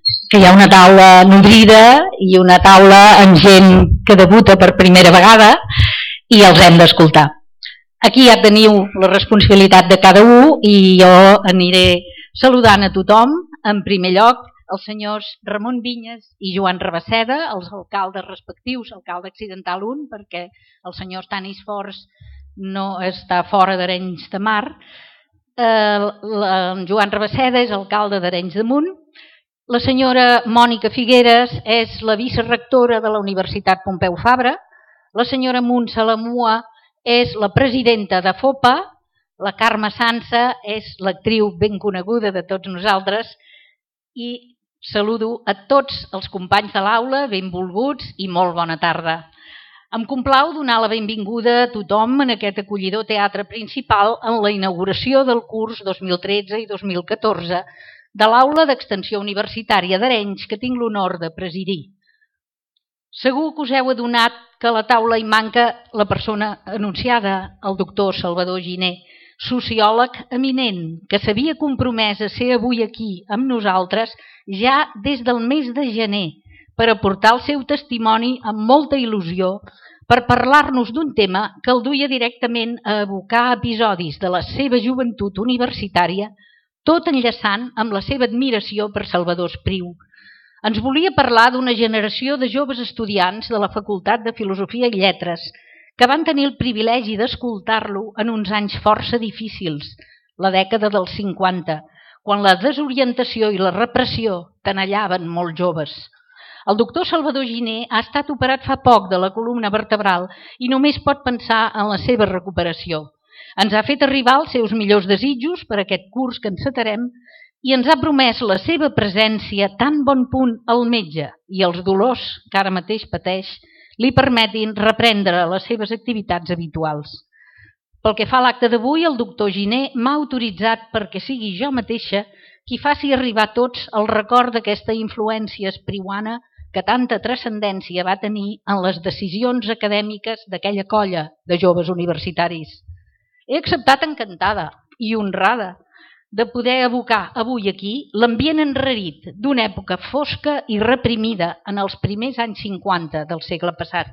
que hi ha una taula nodrida i una taula amb gent que debuta per primera vegada i els hem d'escoltar. Aquí ja teniu la responsabilitat de cada un i jo aniré saludant a tothom. En primer lloc, els senyors Ramon Vinyes i Joan Rabasseda, els alcaldes respectius, alcalde accidental 1, perquè el senyor Stanis Fors no està fora d'Arenys de Mar. Joan Rabasseda és alcalde d'Arenys de Munt. La senyora Mònica Figueres és la vicerectora de la Universitat Pompeu Fabra. La senyora Muntsa Lamua és la presidenta de FOPA. La Carme Sansa és l'actriu ben coneguda de tots nosaltres. I saludo a tots els companys de l'aula, benvolguts i molt bona tarda. Em complau donar la benvinguda a tothom en aquest acollidor teatre principal en la inauguració del curs 2013 i 2014 de l'Aula d'Extensió Universitària d'Arenys que tinc l'honor de presidir. Segur que us heu adonat que a la taula hi manca la persona anunciada, el doctor Salvador Giner, sociòleg eminent, que s'havia compromès a ser avui aquí amb nosaltres ja des del mes de gener per aportar el seu testimoni amb molta il·lusió per parlar-nos d'un tema que el duia directament a evocar episodis de la seva joventut universitària, tot enllaçant amb la seva admiració per Salvador Espriu. Ens volia parlar d'una generació de joves estudiants de la Facultat de Filosofia i Lletres que van tenir el privilegi d'escoltar-lo en uns anys força difícils, la dècada dels 50, quan la desorientació i la repressió tenallaven molt joves. El doctor Salvador Giner ha estat operat fa poc de la columna vertebral i només pot pensar en la seva recuperació. Ens ha fet arribar els seus millors desitjos per aquest curs que encetarem i ens ha promès la seva presència tan bon punt al metge i els dolors que ara mateix pateix li permetin reprendre les seves activitats habituals. Pel que fa a l'acte d'avui, el doctor Giner m'ha autoritzat perquè sigui jo mateixa qui faci arribar a tots el record d'aquesta influència espriuana que tanta transcendència va tenir en les decisions acadèmiques d'aquella colla de joves universitaris. He acceptat encantada i honrada de poder evocar avui aquí l'ambient enrarit d'una època fosca i reprimida en els primers anys 50 del segle passat.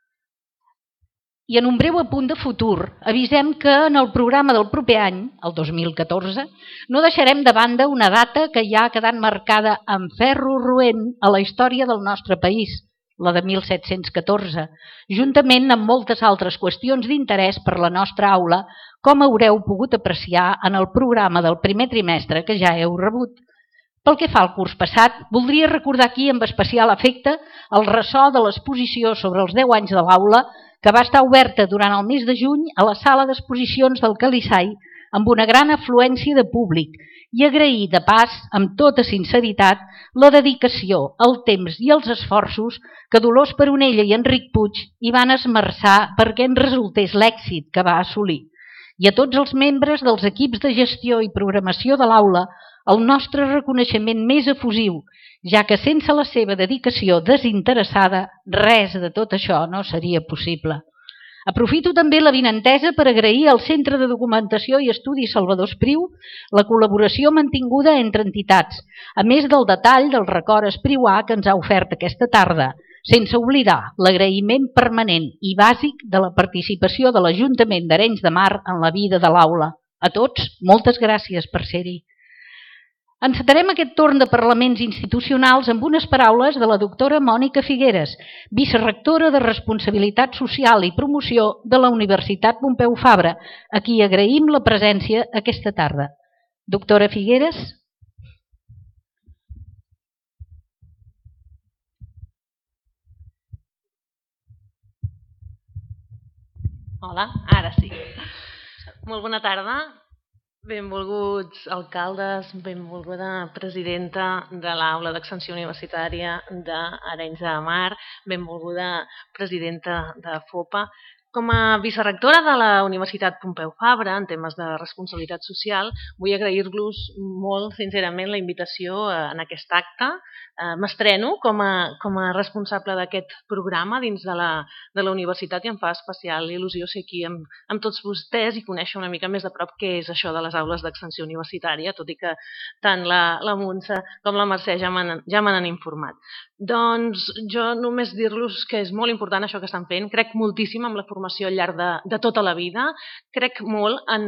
I en un breu apunt de futur, avisem que en el programa del proper any, el 2014, no deixarem de banda una data que ja ha quedat marcada amb ferro roent a la història del nostre país, la de 1714, juntament amb moltes altres qüestions d'interès per la nostra aula, com haureu pogut apreciar en el programa del primer trimestre que ja heu rebut. Pel que fa al curs passat, voldria recordar aquí amb especial afecte el ressò de l'exposició sobre els 10 anys de l'aula que va estar oberta durant el mes de juny a la sala d'exposicions del Calisai amb una gran afluència de públic i agrair de pas, amb tota sinceritat, la dedicació, el temps i els esforços que Dolors Peronella i Enric Puig hi van esmerçar perquè en resultés l'èxit que va assolir. I a tots els membres dels equips de gestió i programació de l'aula el nostre reconeixement més efusiu, ja que sense la seva dedicació desinteressada res de tot això no seria possible. Aprofito també l'avinentesa per agrair al Centre de Documentació i Estudis Salvador Espriu la col·laboració mantinguda entre entitats, a més del detall del record espriuà que ens ha ofert aquesta tarda, sense oblidar l'agraïment permanent i bàsic de la participació de l'Ajuntament d'Arenys de Mar en la vida de l'aula. A tots, moltes gràcies per ser-hi. Encetarem aquest torn de parlaments institucionals amb unes paraules de la doctora Mònica Figueres, vicerectora de Responsabilitat Social i Promoció de la Universitat Pompeu Fabra, a qui agraïm la presència aquesta tarda. Doctora Figueres. Hola, ara sí. Molt bona tarda. Benvolguts alcaldes, benvolguda presidenta de l'Aula d'Extensió Universitària d'Arenys de Mar, benvolguda presidenta de FOPA Com a vicerectora de la Universitat Pompeu Fabra, en temes de responsabilitat social, vull agrair-los molt sincerament la invitació en aquest acte. M'estreno com a responsable d'aquest programa dins de la universitat i em fa especial il·lusió ser aquí amb tots vostès i conèixer una mica més de prop què és això de les aules d'extensió universitària, tot i que tant la Montse com la Mercè ja me n'han informat. Doncs jo només dir-los que és molt important això que estan fent. Crec moltíssim en la formació al llarg de tota la vida. Crec molt en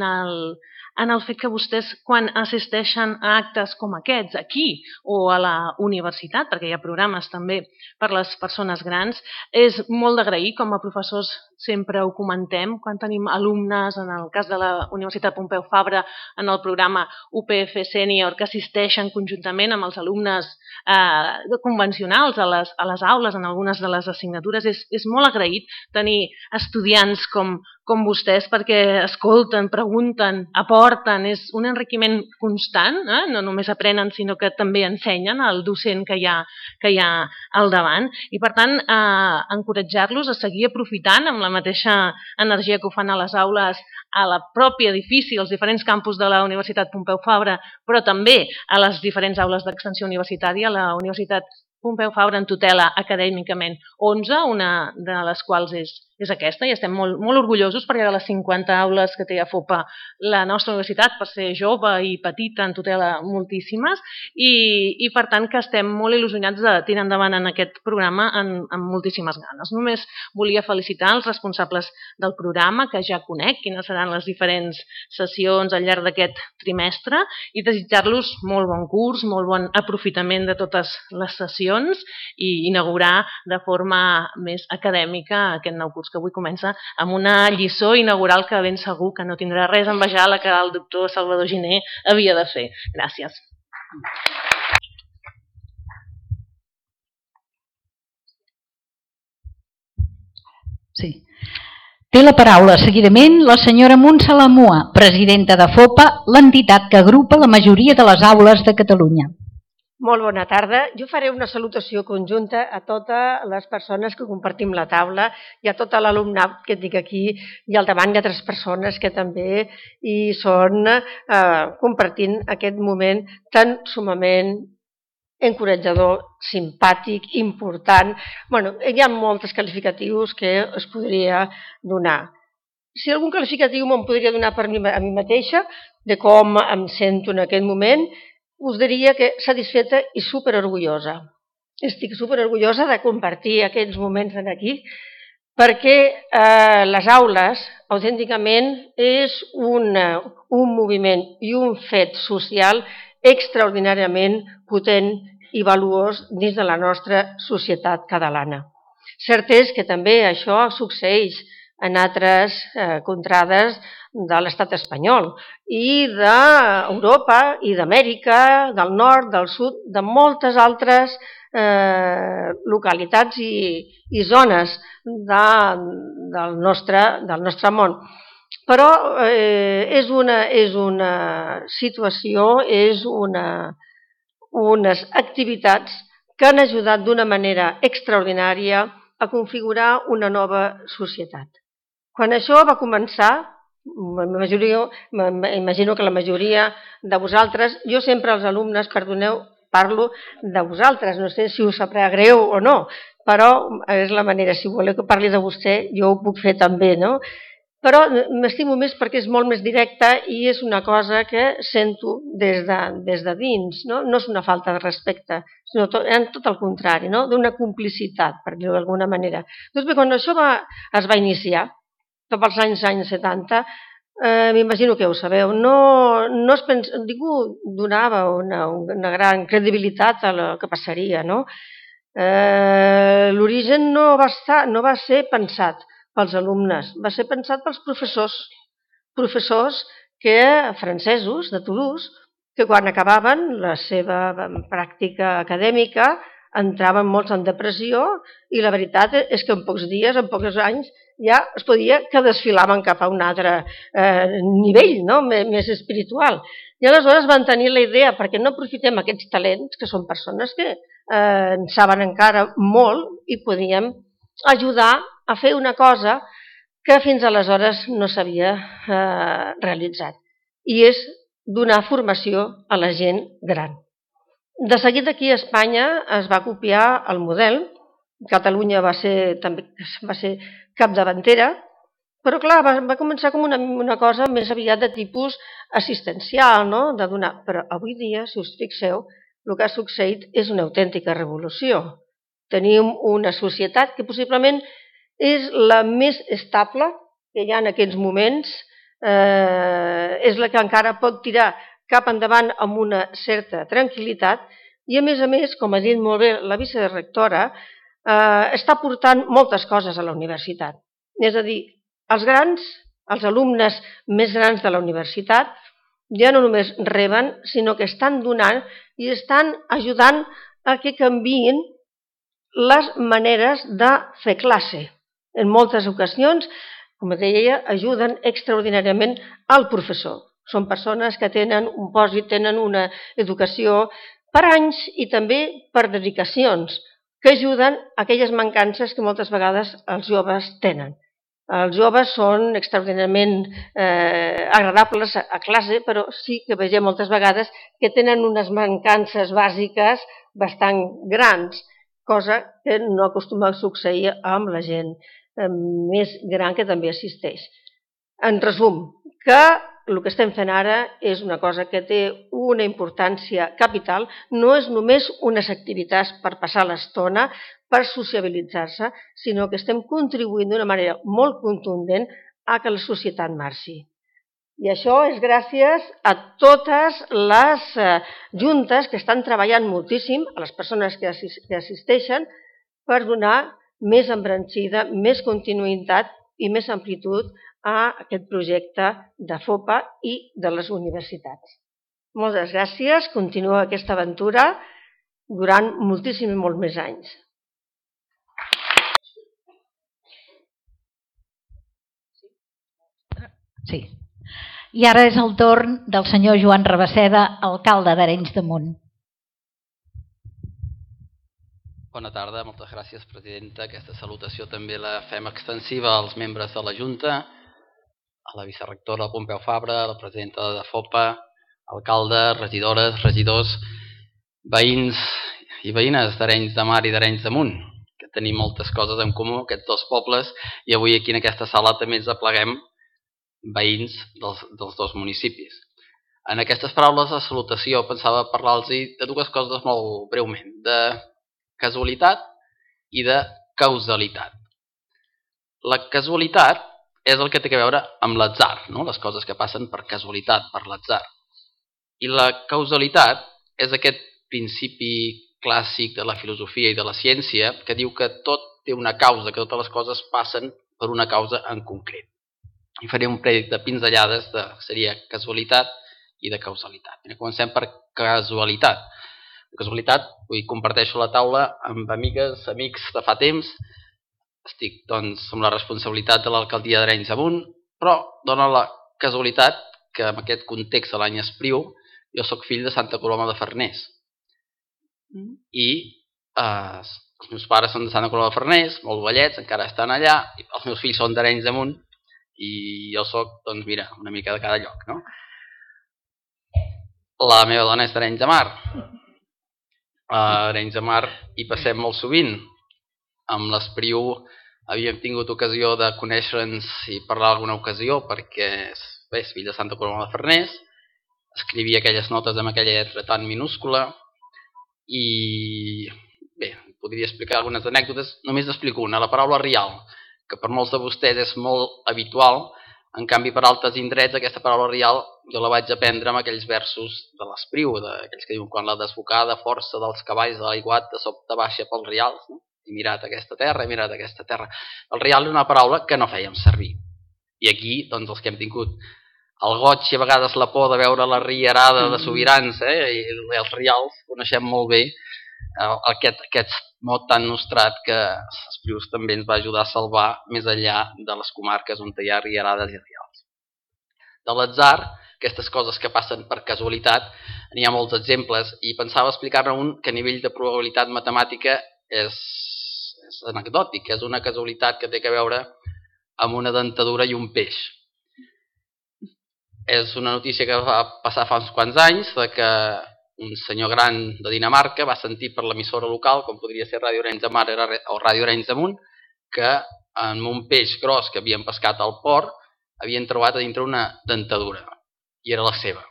el fet que vostès, quan assisteixen a actes com aquests, aquí o a la universitat, perquè hi ha programes també per a les persones grans, és molt d'agrair. Com a professors sempre ho comentem, quan tenim alumnes, en el cas de la Universitat Pompeu Fabra, en el programa UPF Sènior, que assisteixen conjuntament amb els alumnes convencionals a les aules, en algunes de les assignatures. És molt agraït tenir estudiants com vostès perquè escolten, pregunten, aporten. És un enriquiment constant, no només aprenen sinó que també ensenyen al docent que hi ha al davant i per tant encoratjar-los a seguir aprofitant amb la mateixa energia que ho fan a les aules a la pròpia edifici, als diferents campus de la Universitat Pompeu Fabra, però també a les diferents aules d'extensió universitària. La Universitat Pompeu Fabra en tutela acadèmicament 11, una de les quals és aquesta, i estem molt orgullosos perquè de les 50 aules que té a FOPA la nostra universitat, per ser jove i petita, en tutela moltíssimes, i per tant que estem molt il·lusionats de tirar endavant en aquest programa amb moltíssimes ganes. Només volia felicitar els responsables del programa, que ja conec quines seran les diferents sessions al llarg d'aquest trimestre, i desitjar-los molt bon curs, molt bon aprofitament de totes les sessions i inaugurar de forma més acadèmica aquest nou curs que avui comença amb una lliçó inaugural que ben segur que no tindrà res a envejar la que el doctor Salvador Giner havia de fer. Gràcies. Sí. Té la paraula seguidament la senyora Montse Lamua, presidenta de FOPA, l'entitat que agrupa la majoria de les aules de Catalunya. Molt bona tarda. Jo faré una salutació conjunta a totes les persones que compartim la taula i a tot l'alumnat que tinc aquí i al davant hi ha 3 persones que també hi són compartint aquest moment tan sumament encoratjador, simpàtic, important. Bueno, hi ha molts qualificatius que es podria donar. Si algun qualificatiu me'n podria donar per a mi mateixa, de com em sento en aquest moment, us diria que satisfeta i superorgullosa. Estic superorgullosa de compartir aquests moments aquí perquè les aules autènticament és un moviment i un fet social extraordinàriament potent i valuós dins de la nostra societat catalana. Cert és que també això succeeix en altres contrades de l'estat espanyol i d'Europa i d'Amèrica, del nord, del sud, de moltes altres localitats i zones del nostre món. Però és una situació, és unes activitats que han ajudat d'una manera extraordinària a configurar una nova societat. Quan això va començar, m'imagino que la majoria de vosaltres, jo sempre als alumnes, perdoneu, parlo de vosaltres, no sé si us sabrà greu o no, però és la manera, si voleu que parli de vostè, jo ho puc fer també, no? Però m'estimo més perquè és molt més directa i és una cosa que sento des de dins, no? No és una falta de respecte, sinó tot el contrari, no? D'una complicitat, per dir-ho d'alguna manera. Doncs bé, quan això es va iniciar, cap als anys 70, m'imagino que ho sabeu, ningú donava una gran credibilitat a el que passaria, no? L'origen no va ser pensat pels alumnes, va ser pensat pels professors francesos de Toulouse, que quan acabaven la seva pràctica acadèmica entraven molts en depressió i la veritat és que en pocs dies, en pocs anys, ja es podia que desfilaven cap a un altre nivell, no? Més espiritual. I aleshores van tenir la idea, perquè no aprofitem aquests talents, que són persones que en saben encara molt i podíem ajudar a fer una cosa que fins aleshores no s'havia realitzat, i és donar formació a la gent gran. De seguida aquí a Espanya es va copiar el model. Catalunya va ser capdavantera, però clar, va començar com una cosa més aviat de tipus assistencial, no? De donar. Però avui dia, si us fixeu, el que ha succeït és una autèntica revolució. Tenim una societat que possiblement és la més estable que hi ha en aquests moments, és la que encara pot tirar cap endavant amb una certa tranquil·litat i, a més, com ha dit molt bé la vicerectora, està portant moltes coses a la universitat. És a dir, els alumnes més grans de la universitat ja no només reben, sinó que estan donant i estan ajudant a que canviïn les maneres de fer classe. En moltes ocasions, com deia, ajuden extraordinàriament al professor. Són persones que tenen un pòsit, tenen una educació per anys i també per dedicacions, que ajuden a aquelles mancances que moltes vegades els joves tenen. Els joves són extraordinàriament agradables a classe, però sí que vegem moltes vegades que tenen unes mancances bàsiques bastant grans, cosa que no acostuma a succeir amb la gent més gran que també assisteix. En resum, que el que estem fent ara és una cosa que té una importància capital, no és només unes activitats per passar l'estona, per sociabilitzar-se, sinó que estem contribuint d'una manera molt contundent a que la societat marxi. I això és gràcies a totes les juntes que estan treballant moltíssim, a les persones que assisteixen, per donar més embranzida, més continuïtat i més amplitud a aquest projecte de FOPA i de les universitats. Moltes gràcies, continua aquesta aventura durant moltíssims i molts més anys. Sí. I ara és el torn del senyor Joan Rabaseda, alcalde d'Arenys de Munt. Bona tarda, moltes gràcies, presidenta. Aquesta salutació també la fem extensiva als membres de la Junta, a la vicerectora Pompeu Fabra, a la presidenta de FOPA, alcalde, regidores, regidors, veïns i veïnes d'Arenys de Mar i d'Arenys de Munt, que tenim moltes coses en comú, aquests dos pobles, i avui aquí en aquesta sala també ens apleguem veïns dels dos municipis. En aquestes paraules de salutació pensava parlar-los de dues coses molt breument, de casualitat i de causalitat. La casualitat és el que té a veure amb l'atzar, no? Les coses que passen per casualitat, per l'atzar. I la causalitat és aquest principi clàssic de la filosofia i de la ciència que diu que tot té una causa, que totes les coses passen per una causa en concret. I faré un parell de pinzellades seria casualitat i de causalitat. Comencem per casualitat. La casualitat, comparteixo la taula amb amigues, amics de fa temps. Estic, doncs, amb la responsabilitat de l'alcaldia d'Arenys de Munt, però dona la casualitat que en aquest context de l'any Espriu jo sóc fill de Santa Coloma de Farners. I els meus pares són de Santa Coloma de Farners, molt vellets, encara estan allà, i els meus fills són d'Arenys de Munt, i jo sóc, doncs mira, una mica de cada lloc, no? La meva dona és d'Arenys de Mar. A Arenys de Mar hi passem molt sovint. Amb l'Espriu havíem tingut ocasió de conèixer-nos i parlar alguna ocasió perquè és fill de Santa Coloma de Farners, escrivia aquelles notes amb aquella lletra tan minúscula i bé, podria explicar algunes anècdotes, només n'explico una, la paraula rial, que per molts de vostès és molt habitual, en canvi per altres indrets aquesta paraula rial jo la vaig aprendre amb aquells versos de l'Espriu, aquells que diuen quan la desbocada força dels cavalls de l'aiguat de sobte baixa pels rials, no? He mirat aquesta terra, he mirat aquesta terra. El rial és una paraula que no fèiem servir. I aquí, doncs, els que hem tingut el goig i a vegades la por de veure la rierada de sobirans, i els rials, coneixem molt bé aquest mot tan nostrat que Esprius també ens va ajudar a salvar més enllà de les comarques on hi ha rierades i rials. De l'atzar, aquestes coses que passen per casualitat, n'hi ha molts exemples i pensava explicar-ne un que a nivell de probabilitat matemàtica és anecdòtic, és una casualitat que té a veure amb una dentadura i un peix. És una notícia que va passar fa uns quants anys, de que un senyor gran de Dinamarca va sentir per l'emissora local, com podria ser Ràdio Arenys de Mar o Ràdio Arenys de Munt, que en un peix gros que havien pescat al port havien trobat a dintre una dentadura, i era la seva.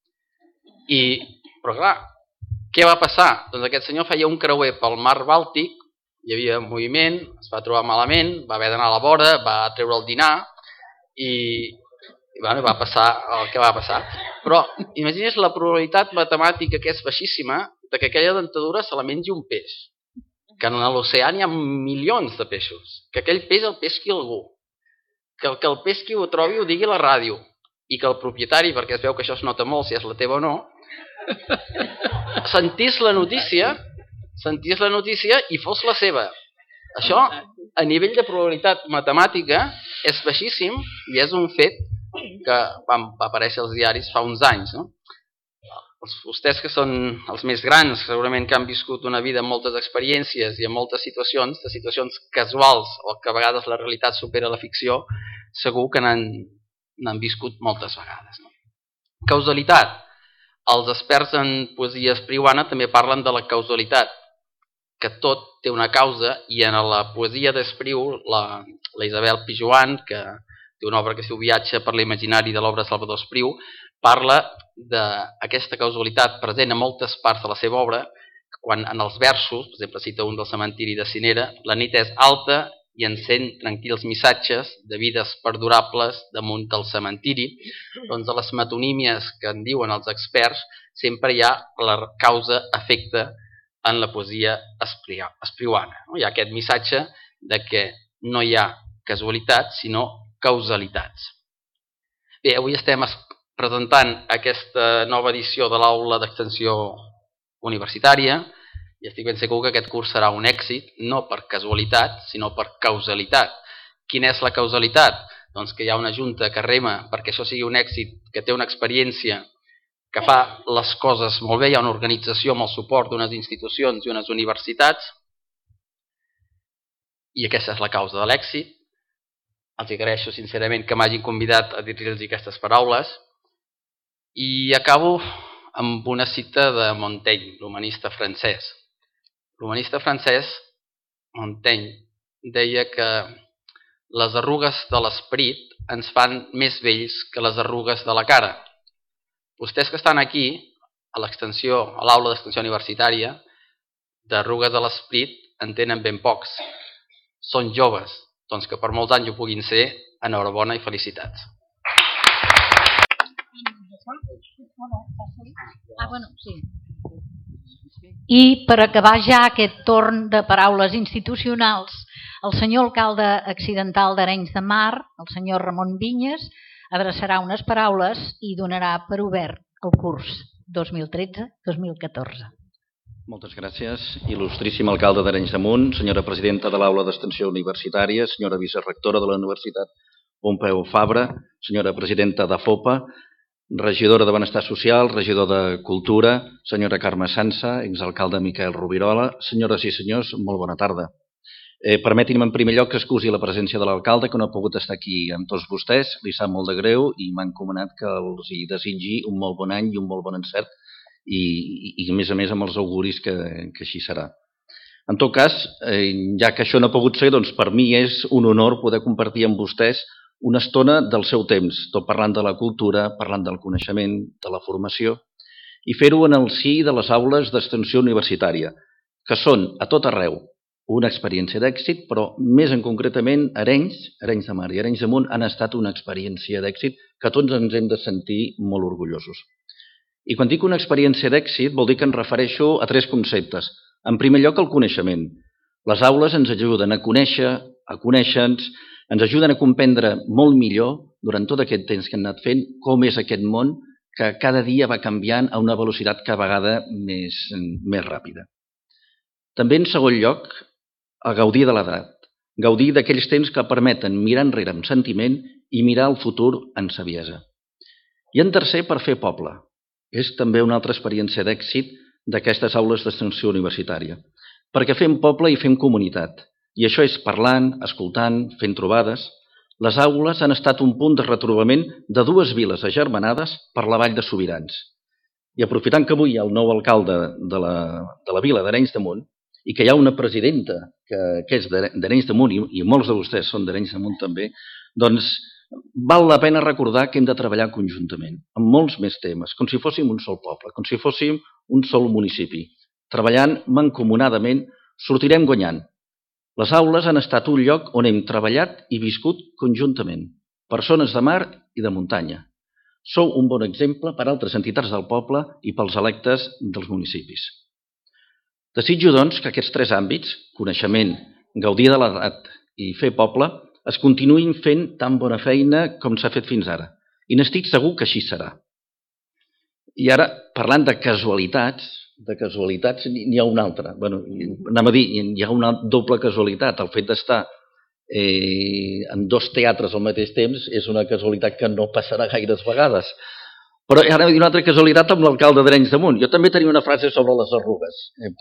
Però clar, què va passar? Doncs aquest senyor feia un creuer pel mar Bàltic, hi havia moviment, es va trobar malament, va haver d'anar a la vora, va treure el dinar i va passar el que va passar. Però imagina't la probabilitat matemàtica, que és baixíssima, de que aquella dentadura se la mengi un peix, que en l'oceà hi ha milions de peixos, que aquell peix el pesqui algú, que el pesqui ho trobi ho digui a la ràdio, i que el propietari, perquè es veu que això es nota molt si és la teva o no, sentís la notícia i fos la seva. Això, a nivell de probabilitat matemàtica, és baixíssim i és un fet que van aparèixer als diaris fa uns anys. No? Vostès que són els més grans, segurament que han viscut una vida amb moltes experiències i amb moltes situacions, de situacions casuals o que a vegades la realitat supera la ficció, segur que n'han viscut moltes vegades. No? Causalitat. Els experts en poesia espriuana també parlen de la causalitat, que tot té una causa, i en la poesia d'Espriu, la Isabel Pijoan, que té una obra que es diu Viatge per l'imaginari de l'obra de Salvador Espriu, parla d'aquesta causalitat present a moltes parts de la seva obra, quan en els versos, per exemple, cita un del cementiri de Cinera, la nit és alta i encén tranquils missatges de vides perdurables damunt del cementiri. Doncs a les metonímies que en diuen els experts sempre hi ha la causa-efecte en la poesia espriuana. Hi ha aquest missatge de que no hi ha casualitats, sinó causalitats. Bé, avui estem presentant aquesta nova edició de l'Aula d'Extensió Universitària i estic ben segur que aquest curs serà un èxit, no per casualitat, sinó per causalitat. Quina és la causalitat? Doncs que hi ha una junta que rema perquè això sigui un èxit, que té una experiència, que fa les coses molt bé, hi ha una organització amb el suport d'unes institucions i unes universitats, i aquesta és la causa de l'èxit. Els agraeixo sincerament que m'hagin convidat a dir-los aquestes paraules. I acabo amb una cita de Montaigne, l'humanista francès. L'humanista francès, Montaigne, deia que les arrugues de l'esperit ens fan més vells que les arrugues de la cara. Vostès que estan aquí, a l'aula d'extensió universitària, d'arrugues de l'esperit en tenen ben pocs. Són joves, doncs que per molts anys ho puguin ser, enhorabona i felicitats. I per acabar ja aquest torn de paraules institucionals, el senyor alcalde accidental d'Arenys de Mar, el senyor Ramon Vinyes, adreçarà unes paraules i donarà per obert el curs 2013-2014. Moltes gràcies, il·lustríssim alcalde d'Arenys de Munt, senyora presidenta de l'Aula d'Extensió Universitària, senyora vicerectora de la Universitat Pompeu Fabra, senyora presidenta de FOPA, regidora de Benestar Social, regidor de Cultura, senyora Carme Sansa, exalcalde Miquel Rovirola, senyores i senyors, molt bona tarda. Permetin-me en primer lloc que excusi la presència de l'alcalde, que no ha pogut estar aquí amb tots vostès, li sap molt de greu i m'ha encomanat que els hi desitgi un molt bon any i un molt bon encert i a més amb els auguris que així serà. En tot cas, ja que això no ha pogut ser, doncs per mi és un honor poder compartir amb vostès una estona del seu temps, tot parlant de la cultura, parlant del coneixement, de la formació, i fer-ho en el si de les aules d'extensió universitària, que són a tot arreu una experiència d'èxit, però més en concretament Arenys de Mar i Arenys de Munt han estat una experiència d'èxit que tots ens hem de sentir molt orgullosos. I quan dic una experiència d'èxit vol dir que em refereixo a 3 conceptes. En primer lloc, el coneixement. Les aules ens ajuden a conèixer, a conèixer-nos, ens ajuden a comprendre molt millor, durant tot aquest temps que hem anat fent, com és aquest món que cada dia va canviant a una velocitat cada vegada més ràpida. També, en segon lloc, a gaudir de l'edat, gaudir d'aquells temps que permeten mirar enrere amb sentiment i mirar el futur amb saviesa. I en tercer, per fer poble. És també una altra experiència d'èxit d'aquestes aules d'extensió universitària, perquè fem poble i fem comunitat, i això és parlant, escoltant, fent trobades. Les aules han estat un punt de retrobament de dues viles agermanades per la vall de Sobirans. I aprofitant que avui hi ha el nou alcalde de la vila d'Arenys de Munt i que hi ha una presidenta que és d'Arenys de Munt i molts de vostès són d'Arenys de Munt també, doncs val la pena recordar que hem de treballar conjuntament en molts més temes, com si fóssim un sol poble, com si fóssim un sol municipi. Treballant mancomunadament sortirem guanyant. Les aules han estat un lloc on hem treballat i viscut conjuntament, persones de mar i de muntanya. Sou un bon exemple per a altres entitats del poble i pels electes dels municipis. Desitjo, doncs, que aquests tres àmbits, coneixement, gaudir de l'edat i fer poble, es continuïn fent tan bona feina com s'ha fet fins ara. I n'estic segur que així serà. I ara, parlant de casualitats n'hi ha una altra. Anem a dir, hi ha una doble casualitat. El fet d'estar en dos teatres al mateix temps és una casualitat que no passarà gaires vegades. Però ara hi ha una altra casualitat amb l'alcalde d'Arenys de Munt. Jo també tenia una frase sobre les arrugues,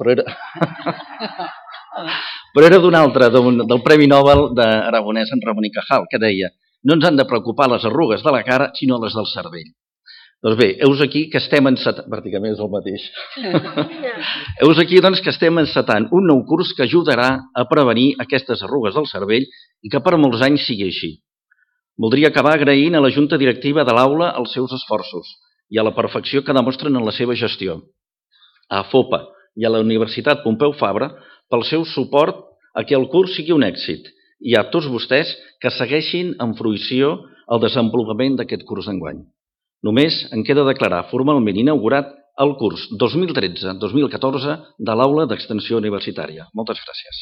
però era d'un altre, del Premi Nobel d'Aragonès en Ramon y Cajal, que deia: no ens han de preocupar les arrugues de la cara, sinó les del cervell. Doncs bé, heus aquí que estem encetant, pràcticament és el mateix, heus aquí doncs que estem encetant un nou curs que ajudarà a prevenir aquestes arrugues del cervell i que per molts anys sigui així. Voldria acabar agraint a la Junta Directiva de l'Aula els seus esforços i a la perfecció que demostren en la seva gestió, a FOPA i a la Universitat Pompeu Fabra pel seu suport a que el curs sigui un èxit i a tots vostès que segueixin en fruïció el desenvolupament d'aquest curs d'enguany. Només em queda declarar formalment inaugurat el curs 2013-2014 de l'Aula d'Extensió Universitària. Moltes gràcies.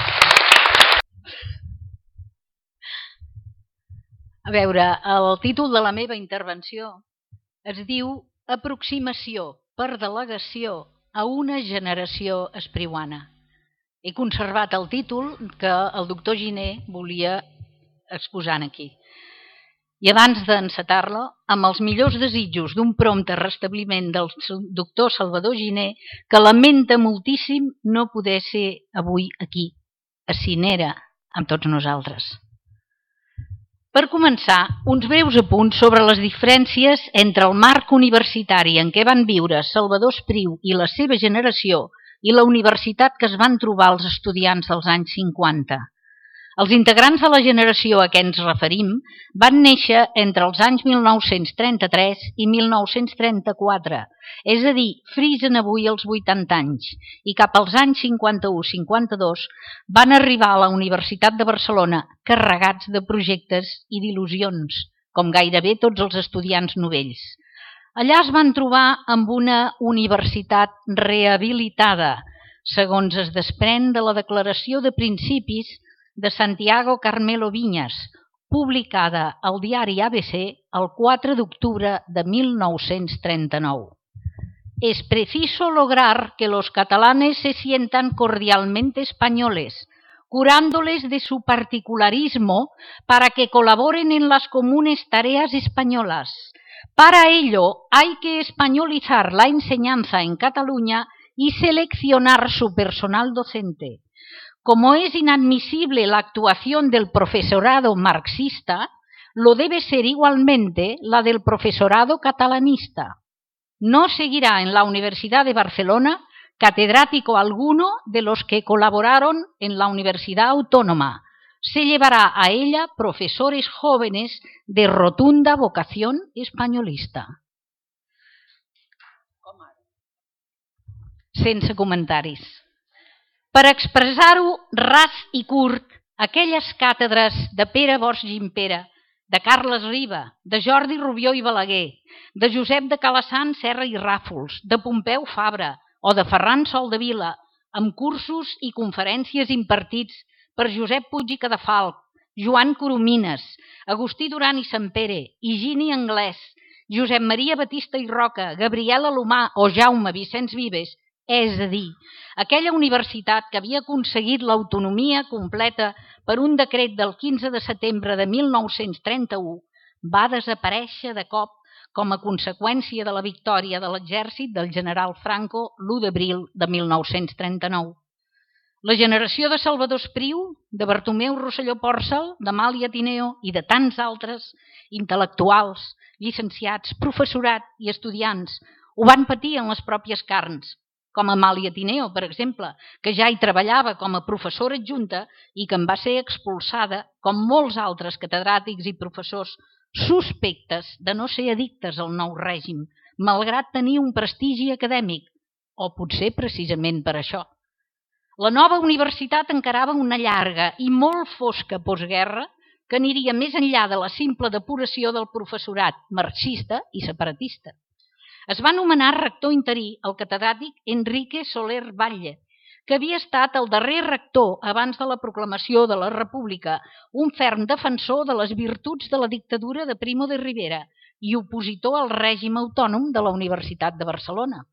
A veure, el títol de la meva intervenció es diu Aproximació per delegació a una generació espriuana. He conservat el títol que el doctor Giner volia exposar aquí. I abans d'encetar-lo, amb els millors desitjos d'un prompte restabliment del doctor Salvador Giner, que lamenta moltíssim no poder ser avui aquí, a Cinera, amb tots nosaltres. Per començar, uns breus apunts sobre les diferències entre el marc universitari en què van viure Salvador Espriu i la seva generació i la universitat que es van trobar els estudiants dels anys 50. Els integrants de la generació a què ens referim van néixer entre els anys 1933 i 1934, és a dir, frisen avui els 80 anys, i cap als anys 51-52 van arribar a la Universitat de Barcelona carregats de projectes i d'il·lusions, com gairebé tots els estudiants novells. Allà es van trobar amb una universitat rehabilitada, segons es desprèn de la Declaració de Principis de Santiago Carmelo Viñas, publicada al diari ABC el 4 d'octubre de 1939. Es preciso lograr que los catalanes se sientan cordialmente españoles, curándoles de su particularismo para que colaboren en las comunes tareas españolas. Para ello hay que españolizar la enseñanza en Cataluña y seleccionar su personal docente. Como es inadmisible la actuación del profesorado marxista, lo debe ser igualmente la del profesorado catalanista. No seguirá en la Universidad de Barcelona catedrático alguno de los que colaboraron en la Universidad Autónoma. Se llevará a ella profesores jóvenes de rotunda vocación españolista. Sense comentaris. Per expressar-ho ras i curt, aquelles càtedres de Pere Bosch Gimpera, de Carles Riba, de Jordi Rubió i Balaguer, de Josep de Calassant Serra i Ràfols, de Pompeu Fabra o de Ferran Soldevila, amb cursos i conferències impartits per Josep Puig i Cadafalch, Joan Coromines, Agustí Duran i Sempere, Higini Anglès, Josep Maria Batista i Roca, Gabriel Alomà o Jaume Vicenç Vives, és a dir, aquella universitat que havia aconseguit l'autonomia completa per un decret del 15 de setembre de 1931, va desaparèixer de cop com a conseqüència de la victòria de l'exèrcit del general Franco l'1 d'abril de 1939. La generació de Salvador Espriu, de Bartomeu Rosselló Pòrcel, d'Amàlia Tineo i de tants altres intel·lectuals, llicenciats, professorat i estudiants ho van patir en les pròpies carns, com Amàlia Tineo, per exemple, que ja hi treballava com a professora adjunta i que en va ser expulsada, com molts altres catedràtics i professors suspectes de no ser addictes al nou règim, malgrat tenir un prestigi acadèmic, o potser precisament per això. La nova universitat encarava una llarga i molt fosca postguerra que aniria més enllà de la simple depuració del professorat marxista i separatista. Es va nomenar rector interí el catedràtic Enrique Soler Batlle, que havia estat el darrer rector abans de la proclamació de la República, un ferm defensor de les virtuts de la dictadura de Primo de Rivera i opositor al règim autònom de la Universitat de Barcelona.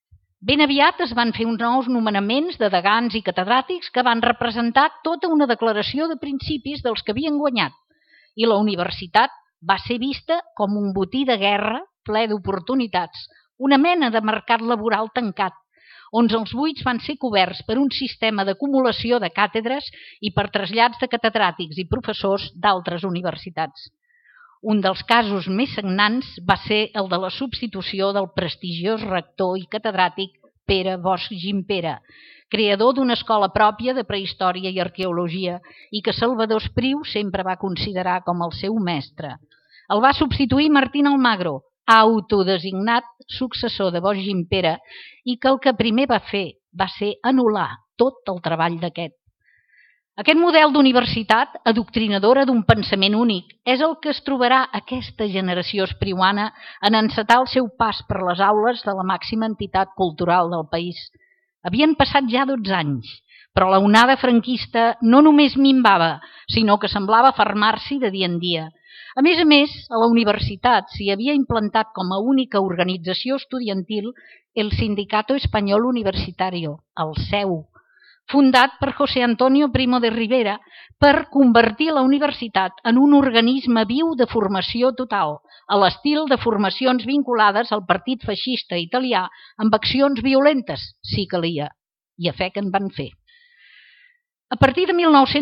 Ben aviat es van fer uns nous nomenaments de degans i catedràtics que van representar tota una declaració de principis dels que havien guanyat i la universitat va ser vista com un botí de guerra ple d'oportunitats, una mena de mercat laboral tancat, on els buits van ser coberts per un sistema d'acumulació de càtedres i per trasllats de catedràtics i professors d'altres universitats. Un dels casos més sagnants va ser el de la substitució del prestigiós rector i catedràtic Pere Bosch Gimpera, creador d'una escola pròpia de prehistòria i arqueologia i que Salvador Espriu sempre va considerar com el seu mestre. El va substituir Martín Almagro, autodesignat successor de Bosch Gimpera i que el que primer va fer va ser anul·lar tot el treball d'aquest. Aquest model d'universitat, adoctrinadora d'un pensament únic, és el que es trobarà aquesta generació espriuana en encetar el seu pas per les aules de la màxima entitat cultural del país. Havien passat ja 12 anys, però la onada franquista no només minvava, sinó que semblava fermar-s'hi de dia en dia. A més, a la universitat s'hi havia implantat com a única organització estudiantil el Sindicato Español Universitario, el SEU, fundat per José Antonio Primo de Rivera per convertir la universitat en un organisme viu de formació total, a l'estil de formacions vinculades al partit feixista italià amb accions violentes, si calia, i a fe que en van fer. A partir de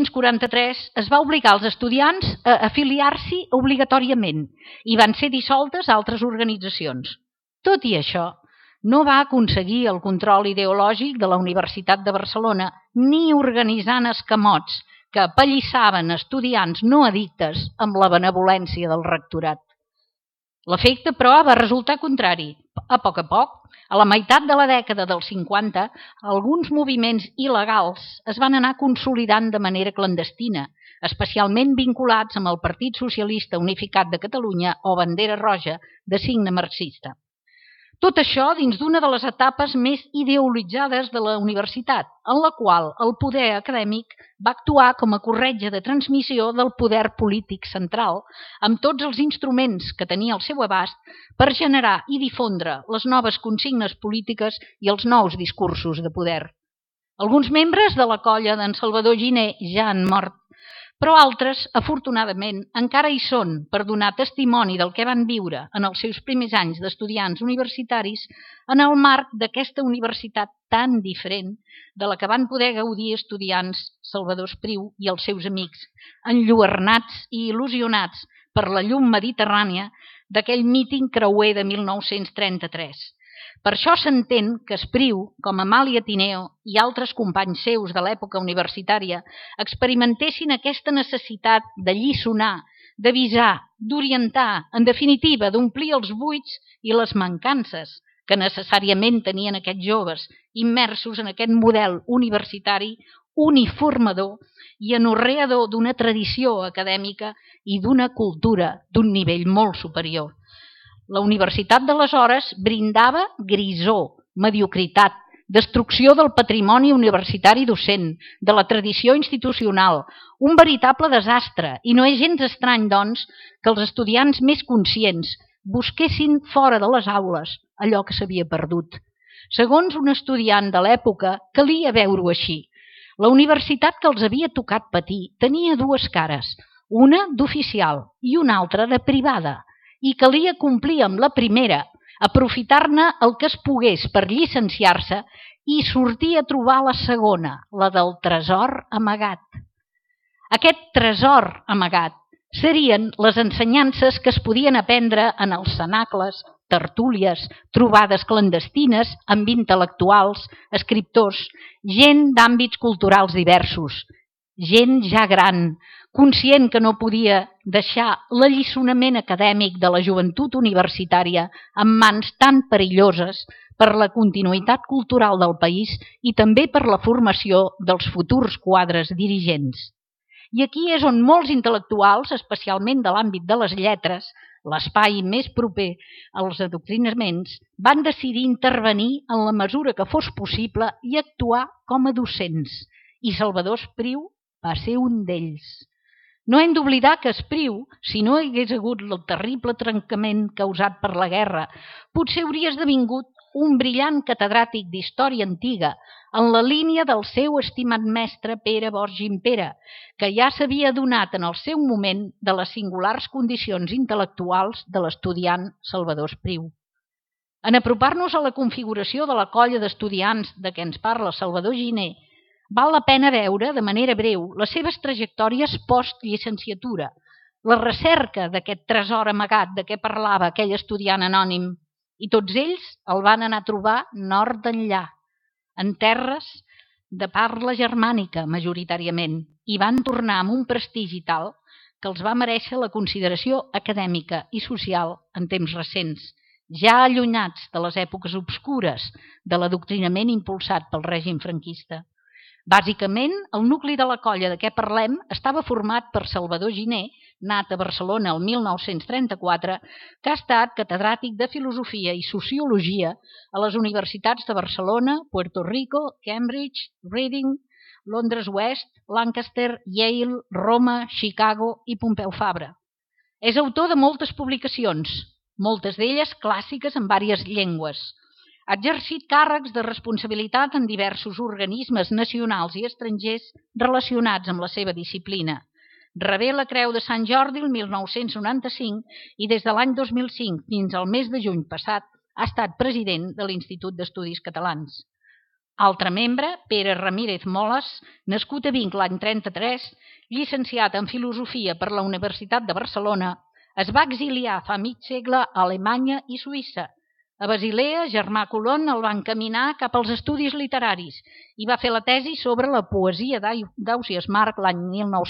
1943 es va obligar als estudiants a afiliar-s'hi obligatòriament i van ser dissoltes altres organitzacions. Tot i això, no va aconseguir el control ideològic de la Universitat de Barcelona ni organitzant escamots que apallissaven estudiants no addictes amb la benevolència del rectorat. L'efecte, però, va resultar contrari. A poc, a la meitat de la dècada dels 50, alguns moviments il·legals es van anar consolidant de manera clandestina, especialment vinculats amb el Partit Socialista Unificat de Catalunya o Bandera Roja de signe marxista. Tot això dins d'una de les etapes més ideologitzades de la universitat, en la qual el poder acadèmic va actuar com a corretja de transmissió del poder polític central, amb tots els instruments que tenia al seu abast per generar i difondre les noves consignes polítiques i els nous discursos de poder. Alguns membres de la colla d'en Salvador Giner ja han mort, però altres, afortunadament, encara hi són per donar testimoni del que van viure en els seus primers anys d'estudiants universitaris en el marc d'aquesta universitat tan diferent de la que van poder gaudir estudiants Salvador Espriu i els seus amics, enlluernats i il·lusionats per la llum mediterrània d'aquell míting creuer de 1933. Per això s'entén que Espriu, com Amàlia Tineo i altres companys seus de l'època universitària, experimentessin aquesta necessitat de lliçonar, d'avisar, d'orientar, en definitiva, d'omplir els buits i les mancances que necessàriament tenien aquests joves immersos en aquest model universitari uniformador i anorreador d'una tradició acadèmica i d'una cultura d'un nivell molt superior. La universitat d'aleshores brindava grisor, mediocritat, destrucció del patrimoni universitari docent, de la tradició institucional, un veritable desastre, i no és gens estrany, doncs, que els estudiants més conscients busquessin fora de les aules allò que s'havia perdut. Segons un estudiant de l'època, calia veure-ho així. La universitat que els havia tocat patir tenia dues cares, una d'oficial i una altra de privada, i calia complir amb la primera, aprofitar-ne el que es pogués per llicenciar-se i sortir a trobar la segona, la del tresor amagat. Aquest tresor amagat serien les ensenyances que es podien aprendre en els cenacles, tertúlies, trobades clandestines amb intel·lectuals, escriptors, gent d'àmbits culturals diversos, gent ja gran, conscient que no podia deixar l'alliçonament acadèmic de la joventut universitària en mans tan perilloses per la continuïtat cultural del país i també per la formació dels futurs quadres dirigents. I aquí és on molts intel·lectuals, especialment de l'àmbit de les lletres, l'espai més proper als adoctrinaments, van decidir intervenir en la mesura que fos possible i actuar com a docents. I Salvador Espriu va ser un d'ells. No hem d'oblidar que Espriu, si no hi hagués hagut el terrible trencament causat per la guerra, potser hauria esdevingut un brillant catedràtic d'història antiga en la línia del seu estimat mestre Pere Bosch Gimpera, que ja s'havia adonat en el seu moment de les singulars condicions intel·lectuals de l'estudiant Salvador Espriu. En apropar-nos a la configuració de la colla d'estudiants de què ens parla Salvador Giner, val la pena veure, de manera breu, les seves trajectòries post-llicenciatura, la recerca d'aquest tresor amagat de què parlava aquell estudiant anònim, i tots ells el van anar a trobar nord d'enllà, en terres de parla germànica majoritàriament, i van tornar amb un prestigi tal que els va merèixer la consideració acadèmica i social en temps recents, ja allunyats de les èpoques obscures de l'adoctrinament impulsat pel règim franquista. Bàsicament, el nucli de la colla de què parlem estava format per Salvador Giner, nat a Barcelona el 1934, que ha estat catedràtic de Filosofia i Sociologia a les universitats de Barcelona, Puerto Rico, Cambridge, Reading, Londres Oest, Lancaster, Yale, Roma, Chicago i Pompeu Fabra. És autor de moltes publicacions, moltes d'elles clàssiques en diverses llengües. Ha exercit càrrecs de responsabilitat en diversos organismes nacionals i estrangers relacionats amb la seva disciplina. Rebé la Creu de Sant Jordi el 1995 i des de l'any 2005 fins al mes de juny passat ha estat president de l'Institut d'Estudis Catalans. Altre membre, Pere Ramírez Moles, nascut a Vinc l'any 33, llicenciat en Filosofia per la Universitat de Barcelona, es va exiliar fa mig segle a Alemanya i Suïssa. A Basilea, Germà Colom el va encaminar cap als estudis literaris i va fer la tesi sobre la poesia d'Ausiàs Marc l'any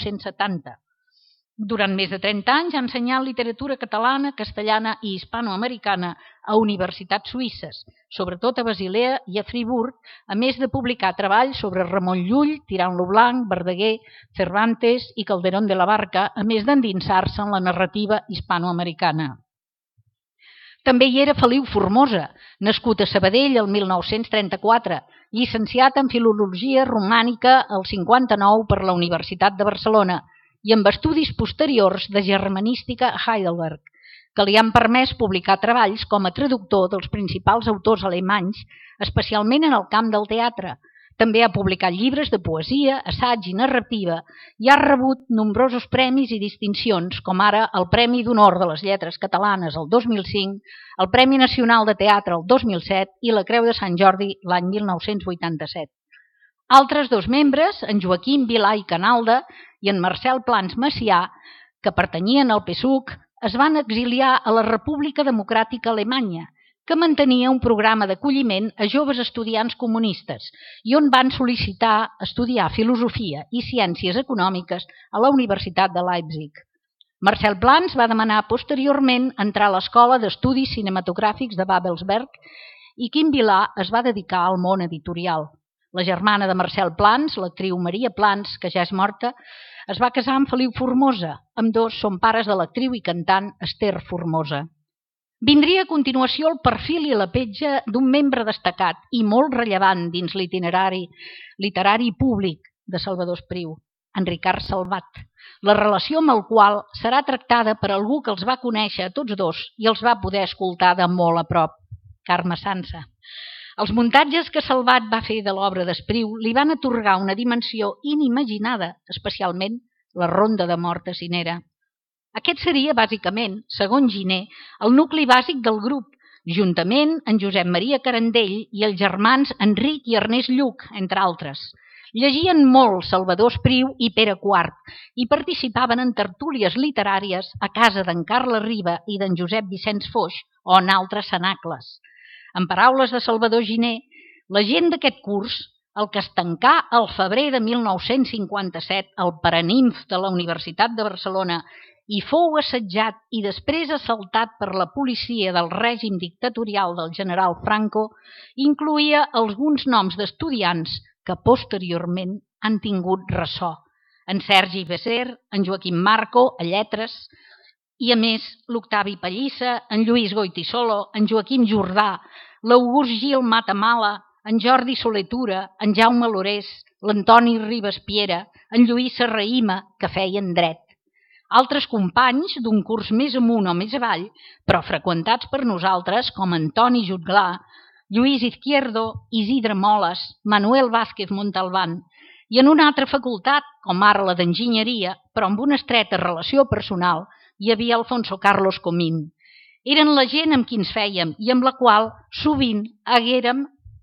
1970. Durant més de 30 anys ha ensenyat literatura catalana, castellana i hispanoamericana a universitats suïsses, sobretot a Basilea i a Friburg, a més de publicar treballs sobre Ramon Llull, Tirant-lo Blanc, Verdaguer, Cervantes i Calderón de la Barca, a més d'endinsar-se en la narrativa hispanoamericana. També hi era Feliu Formosa, nascut a Sabadell el 1934, llicenciat en Filologia Romànica el 59 per la Universitat de Barcelona i amb estudis posteriors de germanística a Heidelberg, que li han permès publicar treballs com a traductor dels principals autors alemanys, especialment en el camp del teatre. També ha publicat llibres de poesia, assaig i narrativa i ha rebut nombrosos premis i distincions, com ara el Premi d'Honor de les Lletres Catalanes el 2005, el Premi Nacional de Teatre el 2007 i la Creu de Sant Jordi l'any 1987. Altres dos membres, en Joaquim Vilà i Canalda i en Marcel Plans Macià, que pertanyien al PSUC, es van exiliar a la República Democràtica Alemanya, que mantenia un programa d'acolliment a joves estudiants comunistes i on van sol·licitar estudiar filosofia i ciències econòmiques a la Universitat de Leipzig. Marcel Plans va demanar posteriorment entrar a l'Escola d'Estudis Cinematogràfics de Babelsberg i Quim Vilà es va dedicar al món editorial. La germana de Marcel Plans, l'actriu Maria Plans, que ja és morta, es va casar amb Feliu Formosa. Ambdós són pares de l'actriu i cantant Esther Formosa. Vindria a continuació el perfil i la petja d'un membre destacat i molt rellevant dins l'itinerari literari públic de Salvador Espriu, en Ricard Salvat, la relació amb el qual serà tractada per algú que els va conèixer a tots dos i els va poder escoltar de molt a prop, Carme Sansa. Els muntatges que Salvat va fer de l'obra d'Espriu li van atorgar una dimensió inimaginada, especialment la ronda de mort a Cinera. Aquest seria, bàsicament, segons Giner, el nucli bàsic del grup, juntament amb Josep Maria Carandell i els germans Enric i Ernest Lluc, entre altres. Llegien molt Salvador Espriu i Pere IV i participaven en tertúlies literàries a casa d'en Carles Riba i d'en Josep Vicenç Foix o en altres cenacles. En paraules de Salvador Giner, la gent d'aquest curs, el que es tancà al febrer de 1957 al Paranimf de la Universitat de Barcelona i fou assetjat i després assaltat per la policia del règim dictatorial del general Franco, incloïa alguns noms d'estudiants que posteriorment han tingut ressò. En Sergi Becer, en Joaquim Marco, a Lletres, i a més l'Octavi Pallissa, en Lluís Goitisolo, en Joaquim Jordà, l'August Gil Matamala, en Jordi Soletura, en Jaume Lorés, l'Antoni Ribes Piera, en Lluís Serraïma, que feien dret. Altres companys d'un curs més amunt o més avall, però freqüentats per nosaltres, com Antoni Jutglà, Lluís Izquierdo, Isidre Moles, Manuel Vázquez Montalbán, i en una altra facultat, com ara la d'Enginyeria, però amb una estreta relació personal, hi havia Alfonso Carlos Comín. Eren la gent amb qui ens fèiem i amb la qual sovint haguérem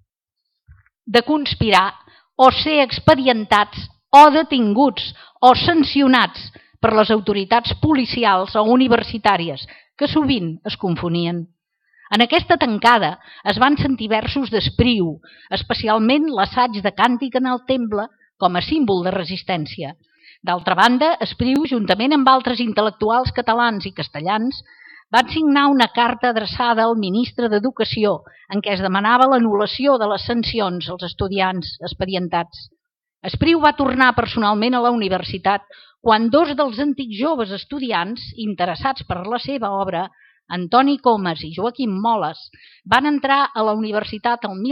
de conspirar o ser expedientats o detinguts o sancionats per les autoritats policials o universitàries, que sovint es confonien. En aquesta tancada es van sentir versos d'Espriu, especialment l'assaig de Càntic en el Temple com a símbol de resistència. D'altra banda, Espriu, juntament amb altres intel·lectuals catalans i castellans, van signar una carta adreçada al ministre d'Educació en què es demanava l'anul·lació de les sancions als estudiants expedientats. Espriu va tornar personalment a la universitat quan dos dels antics joves estudiants interessats per la seva obra, Antoni Comas i Joaquim Moles, van entrar a la universitat el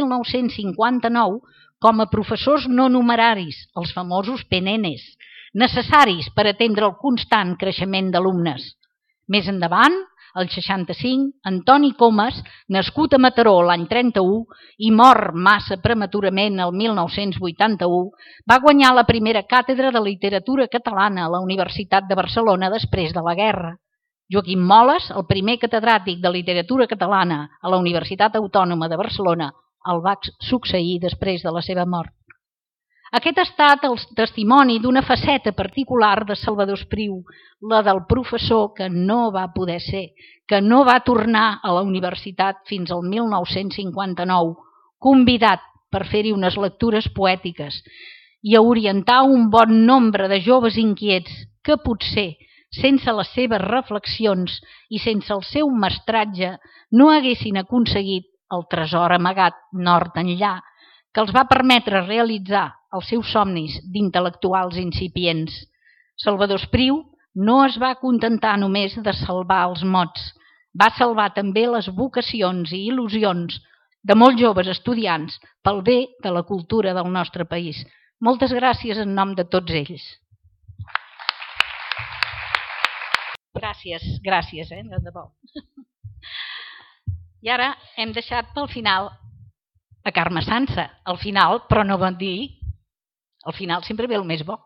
1959 com a professors no numeraris, els famosos PNNs, necessaris per atendre el constant creixement d'alumnes. Més endavant, el 65, Antoni Comas, nascut a Mataró l'any 31 i mort massa prematurament el 1981, va guanyar la primera càtedra de literatura catalana a la Universitat de Barcelona després de la guerra. Joaquim Moles, el primer catedràtic de literatura catalana a la Universitat Autònoma de Barcelona, el va succeir després de la seva mort. Aquest ha estat el testimoni d'una faceta particular de Salvador Espriu, la del professor que no va poder ser, que no va tornar a la universitat fins al 1959, convidat per fer-hi unes lectures poètiques i a orientar un bon nombre de joves inquiets que potser, sense les seves reflexions i sense el seu mestratge, no haguessin aconseguit el tresor amagat nord enllà, que els va permetre realitzar els seus somnis d'intel·lectuals incipients. Salvador Espriu no es va contentar només de salvar els mots, va salvar també les vocacions i il·lusions de molts joves estudiants pel bé de la cultura del nostre país. Moltes gràcies en nom de tots ells. Gràcies, de debò. I ara hem deixat pel final a Carme Sansa. Al final, però no van dir, al final sempre ve el més bo.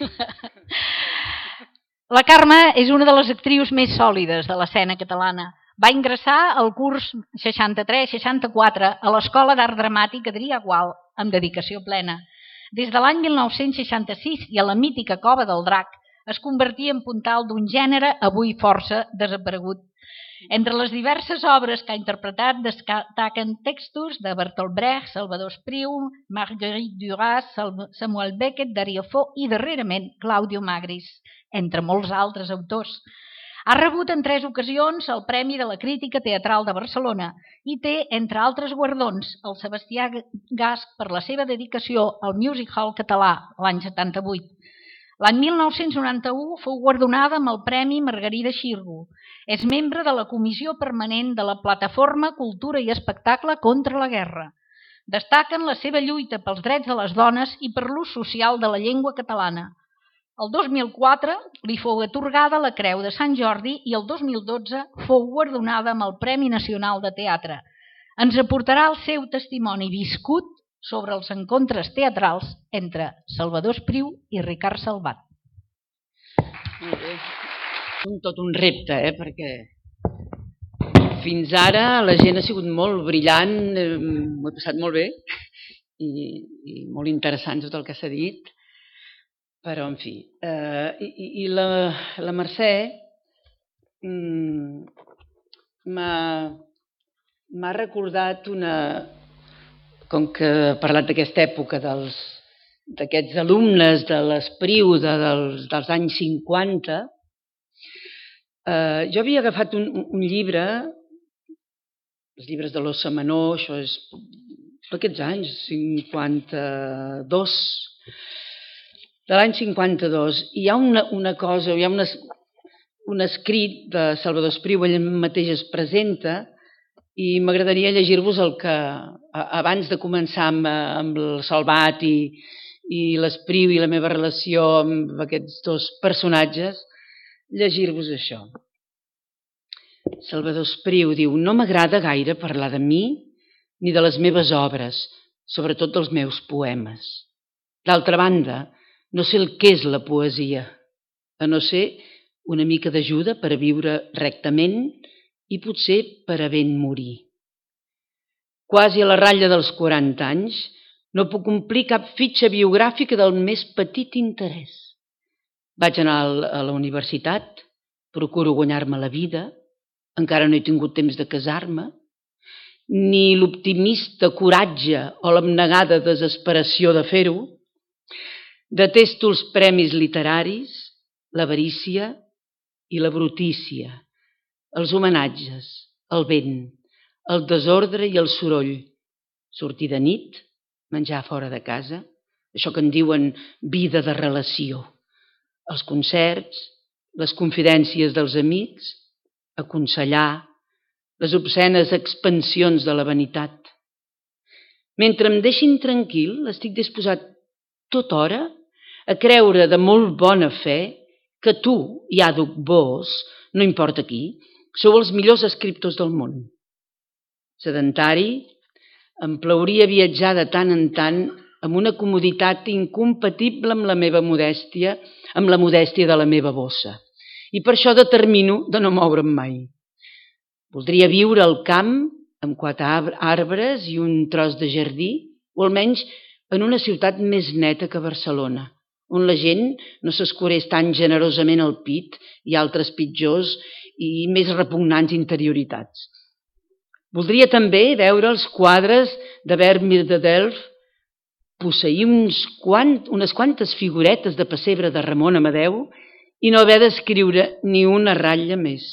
La Carme és una de les actrius més sòlides de l'escena catalana. Va ingressar al curs 63-64 a l'Escola d'Art Dramàtic Adrià Gual amb dedicació plena. Des de l'any 1966 i a la mítica Cova del Drac es convertia en puntal d'un gènere avui força desaparegut. Entre les diverses obres que ha interpretat destaquen textos de Bertolt Brecht, Salvador Espriu, Marguerite Duras, Samuel Beckett, Dario Fo i darrerament Claudio Magris, entre molts altres autors. Ha rebut en 3 ocasions el Premi de la Crítica Teatral de Barcelona i té, entre altres guardons, el Sebastià Gasch per la seva dedicació al music hall català l'any 78. L'any 1991 fou guardonada amb el Premi Margarida Xirgu. És membre de la Comissió Permanent de la Plataforma Cultura i Espectacle contra la Guerra. Destaquen la seva lluita pels drets de les dones i per l'ús social de la llengua catalana. El 2004 li fou atorgada la Creu de Sant Jordi i el 2012 fou guardonada amb el Premi Nacional de Teatre. Ens aportarà el seu testimoni viscut sobre els encontres teatrals entre Salvador Espriu i Ricard Salvat. Tot un repte, perquè fins ara la gent ha sigut molt brillant, m'ho he passat molt bé i molt interessant tot el que s'ha dit, però en fi. I la Mercè m'ha recordat com que ha parlat d'aquesta època d'aquests alumnes de l'Espriu dels anys 50, jo havia agafat un llibre, els llibres de l'Ossa Menor, això és d'aquests anys, 52, de l'any 52, i hi ha una cosa, hi ha un escrit de Salvador Espriu, ell mateix es presenta, i m'agradaria llegir-vos el que, abans de començar amb el Salvat i l'Espriu i la meva relació amb aquests dos personatges, llegir-vos això. Salvador Espriu diu: no m'agrada gaire parlar de mi ni de les meves obres, sobretot dels meus poemes. D'altra banda, no sé el que és la poesia, a no ser una mica d'ajuda per a viure rectament i potser per a ben morir. Quasi a la ratlla dels 40 anys, no puc omplir cap fitxa biogràfica del més petit interès. Vaig anar a la universitat, procuro guanyar-me la vida, encara no he tingut temps de casar-me, ni l'optimista coratge o l'abnegada desesperació de fer-ho. Detesto els premis literaris, l'avarícia i la brutícia, els homenatges, el vent, el desordre i el soroll, sortir de nit, menjar fora de casa, això que en diuen vida de relació, els concerts, les confidències dels amics, aconsellar, les obscenes expansions de la vanitat. Mentre em deixin tranquil, estic disposat tota hora a creure de molt bona fe que tu i àdhuc vos, no importa qui, sou els millors escriptors del món. Sedentari, em plauria viatjar de tant en tant amb una comoditat incompatible amb la meva modèstia, amb la modèstia de la meva bossa. I per això determino de no moure'm mai. Voldria viure al camp amb 4 arbres i un tros de jardí, o almenys en una ciutat més neta que Barcelona, on la gent no s'escurés tan generosament el pit i altres pitjors i més repugnants interioritats. Voldria també veure els quadres de Vermeer de Delft, posseir unes quantes figuretes de pessebre de Ramon Amadeu i no haver d'escriure ni una ratlla més.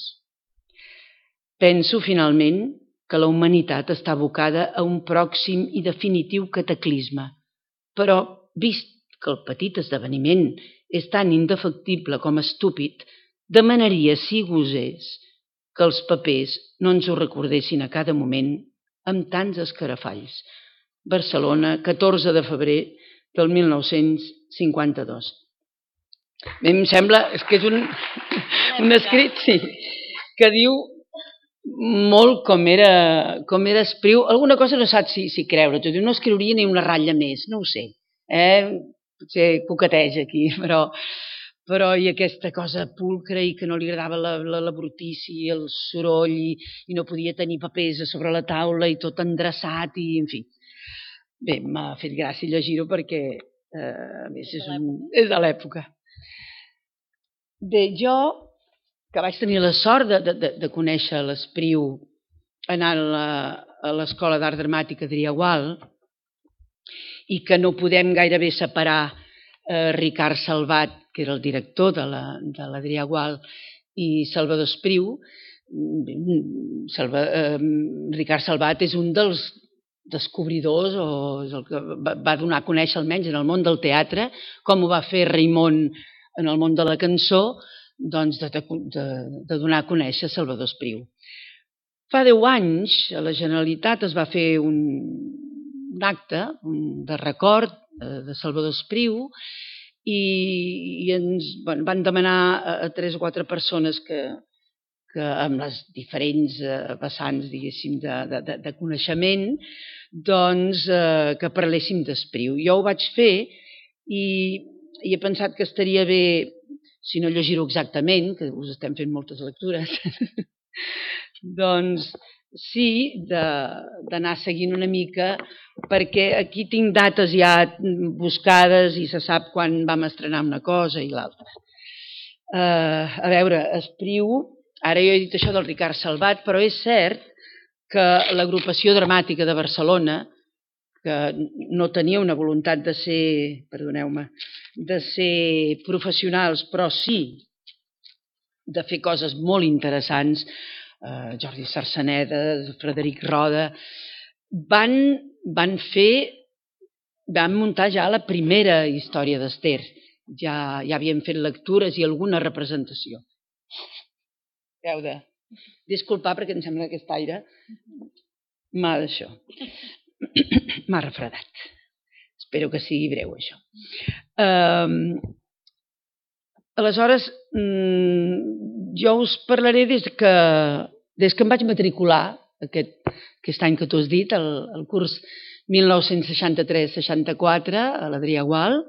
Penso, finalment, que la humanitat està abocada a un pròxim i definitiu cataclisme, però, vist que el petit esdeveniment és tan indefectible com estúpid, demanaria, si gosés, que els papers no ens ho recordessin a cada moment amb tants escarafalls. Barcelona, 14 de febrer del 1952. Bé, em sembla que és un escrit, sí, que diu molt com era Espriu. Alguna cosa no saps si creure. No escriuria ni una ratlla més, no ho sé. Potser coqueteja aquí, però i aquesta cosa pulcra i que no li agradava la brutícia i el soroll i no podia tenir papers a sobre la taula i tot endreçat i en fi. Bé, m'ha fet gràcia llegir-ho perquè a més és de l'època. Bé, jo, que vaig tenir la sort de conèixer l'Espriu anant a l'Escola d'Art Dramàtic Adrià Gual i que no podem gairebé separar Ricard Salvat, que era el director de l'Adrià Gual, i Salvador Espriu. Ricard Salvat és un dels descobridors, o és el que va donar a conèixer almenys en el món del teatre, com ho va fer Raimon en el món de la cançó, doncs de donar a conèixer Salvador Espriu. Fa 10 anys a la Generalitat es va fer un acte de record de Salvador Espriu i ens van demanar a 3 o 4 persones que amb les diferents vessants, diguéssim, de coneixement, doncs que parléssim d'Espriu. Jo ho vaig fer i he pensat que estaria bé, si no llegir-ho exactament, que us estem fent moltes lectures, Doncs sí, d'anar seguint una mica, perquè aquí tinc dates ja buscades i se sap quan vam estrenar una cosa i l'altra. A veure, Espriu, ara jo he dit això del Ricard Salvat, però és cert que l'agrupació dramàtica de Barcelona, que no tenia una voluntat de ser, perdoneu-me, de ser professionals, però sí de fer coses molt interessants, Jordi Sarsaneda, Frederic Roda, van muntar ja la primera història d'Ester. Ja havien fet lectures i alguna representació. Heu de disculpar perquè em sembla que aquest aire m'ha refredat. Espero que sigui breu, això. Aleshores, jo us parlaré des que em vaig matricular, aquest any que t'ho has dit, el curs 1963-64 a l'Adrià Gual,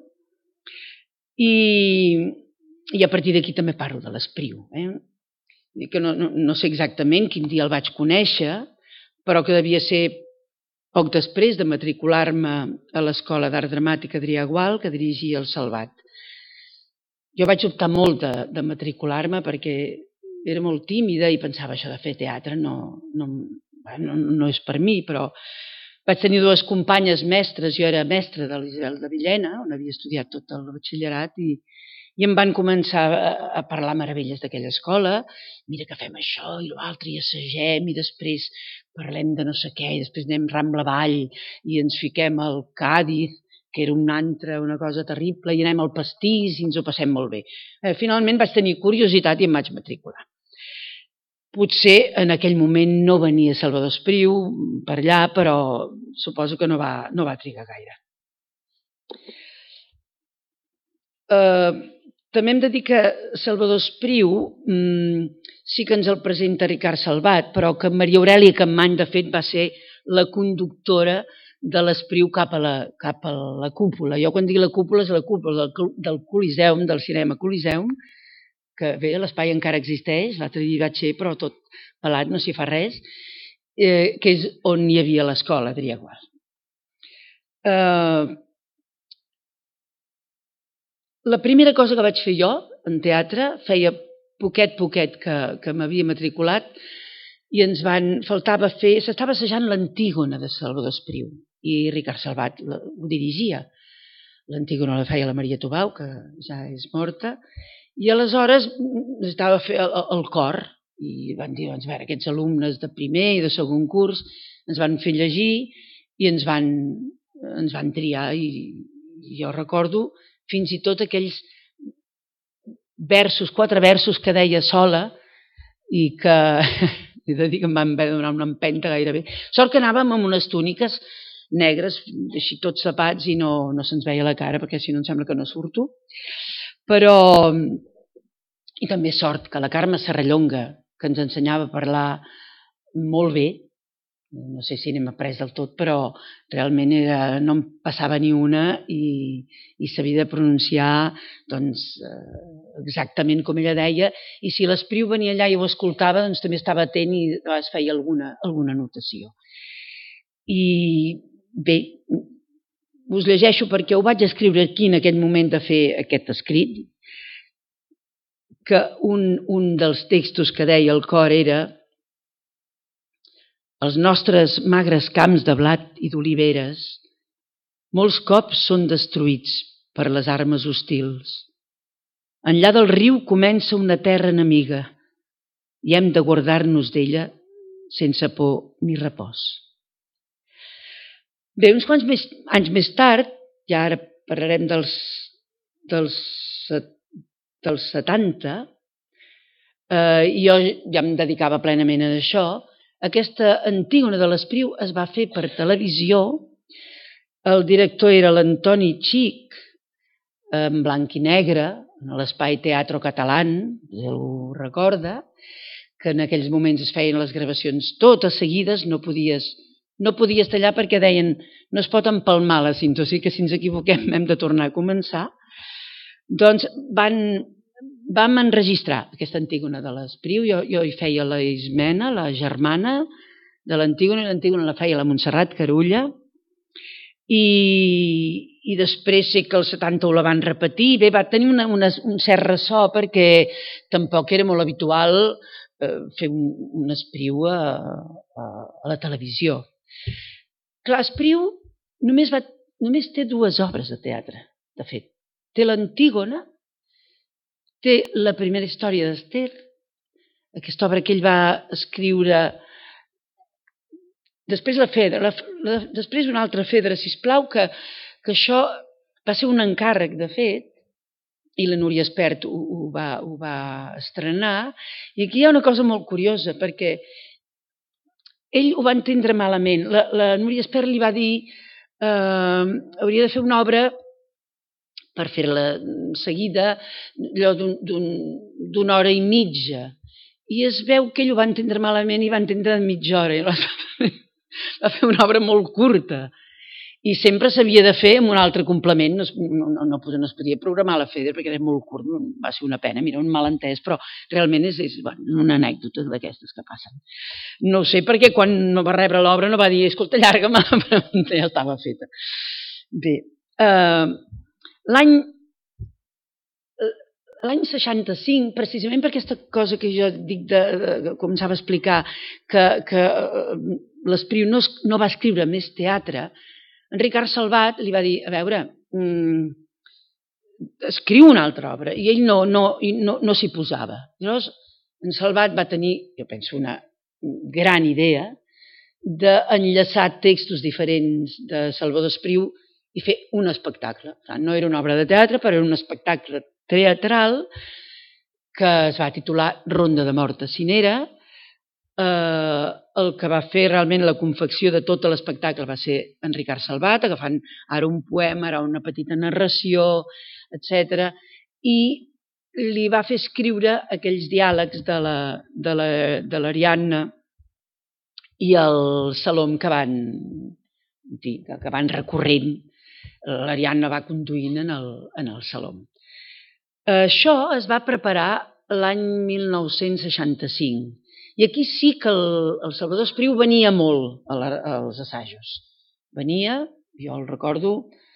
i a partir d'aquí també parlo de l'Espriu. Que no sé exactament quin dia el vaig conèixer, però que devia ser poc després de matricular-me a l'Escola d'Art Dramàtic Adrià Gual, que dirigia el Salvat. Jo vaig optar molt de matricular-me perquè era molt tímida i pensava això de fer teatre no és per mi, però vaig tenir dues companyes mestres, jo era mestra de l'Isabel de Villena, on havia estudiat tot el batxillerat, i em van començar a parlar meravelles d'aquella escola, mira que fem això i l'altre i assagem i després parlem de no sé què i després anem Rambla avall i ens fiquem al Càdiz, que era un antre, una cosa terrible, i anem al pastís i ens ho passem molt bé. Finalment vaig tenir curiositat i em vaig matricular. Potser en aquell moment no venia Salvador Espriu per allà, però suposo que no va trigar gaire. També hem de dir que Salvador Espriu sí que ens el presenta Ricard Salvat, però que Maria Aurèlia Capmany, de fet, va ser la conductora de l'Espriu cap a la cúpula. Jo quan dic la cúpula és la cúpula del Coliseum, del cinema Coliseum, que bé, l'espai encara existeix, l'altre dia hi vaig ser, però tot pelat, no s'hi fa res, que és on hi havia l'escola Adrià Gual. La primera cosa que vaig fer jo en teatre, feia poquet que m'havia matriculat, i s'estava assajant l'Antígona de Salvador Espriu, i Ricard Salvat ho dirigia. L'Antígona la feia la Maria Tubau, que ja és morta, i aleshores estava a fer el cor, i van dir, doncs, a veure, aquests alumnes de primer i de segon curs ens van fer llegir i ens van triar, i jo recordo fins i tot aquells versos, 4 versos que deia sola, i que he de dir que em van donar una empenta gairebé. Sort que anàvem amb unes túniques negres, així tots tapats, i no se'ns veia la cara, perquè si no em sembla que no surto. Però, i també sort que la Carme Serrallonga, que ens ensenyava a parlar molt bé, no sé si n'hem après del tot, però realment no em passava ni una i s'havia de pronunciar exactament com ella deia, i si l'Espriu venia allà i ho escoltava, doncs també estava atent i es feia alguna anotació. I bé, us llegeixo perquè ho vaig escriure aquí en aquell moment de fer aquest escrit, que un dels textos que deia el cor era: els nostres magres camps de blat i d'oliveres molts cops són destruïts per les armes hostils. Enllà del riu comença una terra enemiga i hem de guardar-nos d'ella sense por ni repòs. Bé, uns quants anys més tard, ja ara parlarem dels 70, i jo ja em dedicava plenament a això. Aquesta Antígona de l'Espriu es va fer per televisió, el director era l'Antoni Xic, en blanc i negre, en l'espai Teatro Catalán, ho recorda, que en aquells moments es feien les gravacions totes seguides, no podies tallar perquè deien no es pot empalmar la cinta, o sigui que si ens equivoquem hem de tornar a començar. Doncs vam enregistrar aquesta Antígona de l'Espriu. Jo hi feia la Ismena, la germana de l'Antígona, i l'Antígona la feia la Montserrat Carulla, i després sé que el 71 la van repetir. Bé, va tenir un cert ressò perquè tampoc era molt habitual fer un Espriu a la televisió. Clar, Espriu només té 2 obres de teatre, de fet. Té l'Antígona, té la primera història d'Ester, aquesta obra que ell va escriure, després la Fedra, després una altra Fedra, sisplau, que això va ser un encàrrec, de fet, i la Núria Espert ho va estrenar, i aquí hi ha una cosa molt curiosa, perquè ell ho va entendre malament. La Núria Espert li va dir hauria de fer una obra per fer-la seguida, allò d'una hora i mitja. I es veu que ell ho va entendre malament i va entendre de mitja hora. Va fer una obra molt curta. I sempre s'havia de fer amb un altre complement. No es podia programar la Fedra perquè era molt curt. Va ser una pena, mira, un malentès, però realment és una anècdota d'aquestes que passen. No sé perquè quan no va rebre l'obra no va dir escolta, allarga-me, però ja estava feta. Bé, L'any 65, precisament per aquesta cosa que jo dic que començava a explicar, que l'Espriu no va escriure més teatre, en Ricard Salvat li va dir, a veure, escriu una altra obra, i ell no s'hi posava. Llavors, en Salvat va tenir, jo penso, una gran idea d'enllaçar textos diferents de Salvador Espriu i fer un espectacle. No era una obra de teatre, però era un espectacle teatral que es va titular Ronda de Mort a Cinera. El que va fer realment la confecció de tot l'espectacle va ser en Ricard Salvat, agafant ara un poema, ara una petita narració, etc. I li va fer escriure aquells diàlegs de l'Ariadna i el Salom que van recorrent. L'Ariadna va conduint en el Salom. Això es va preparar l'any 1965. I aquí sí que el Salvador Espriu venia molt als assajos. Venia, jo el recordo,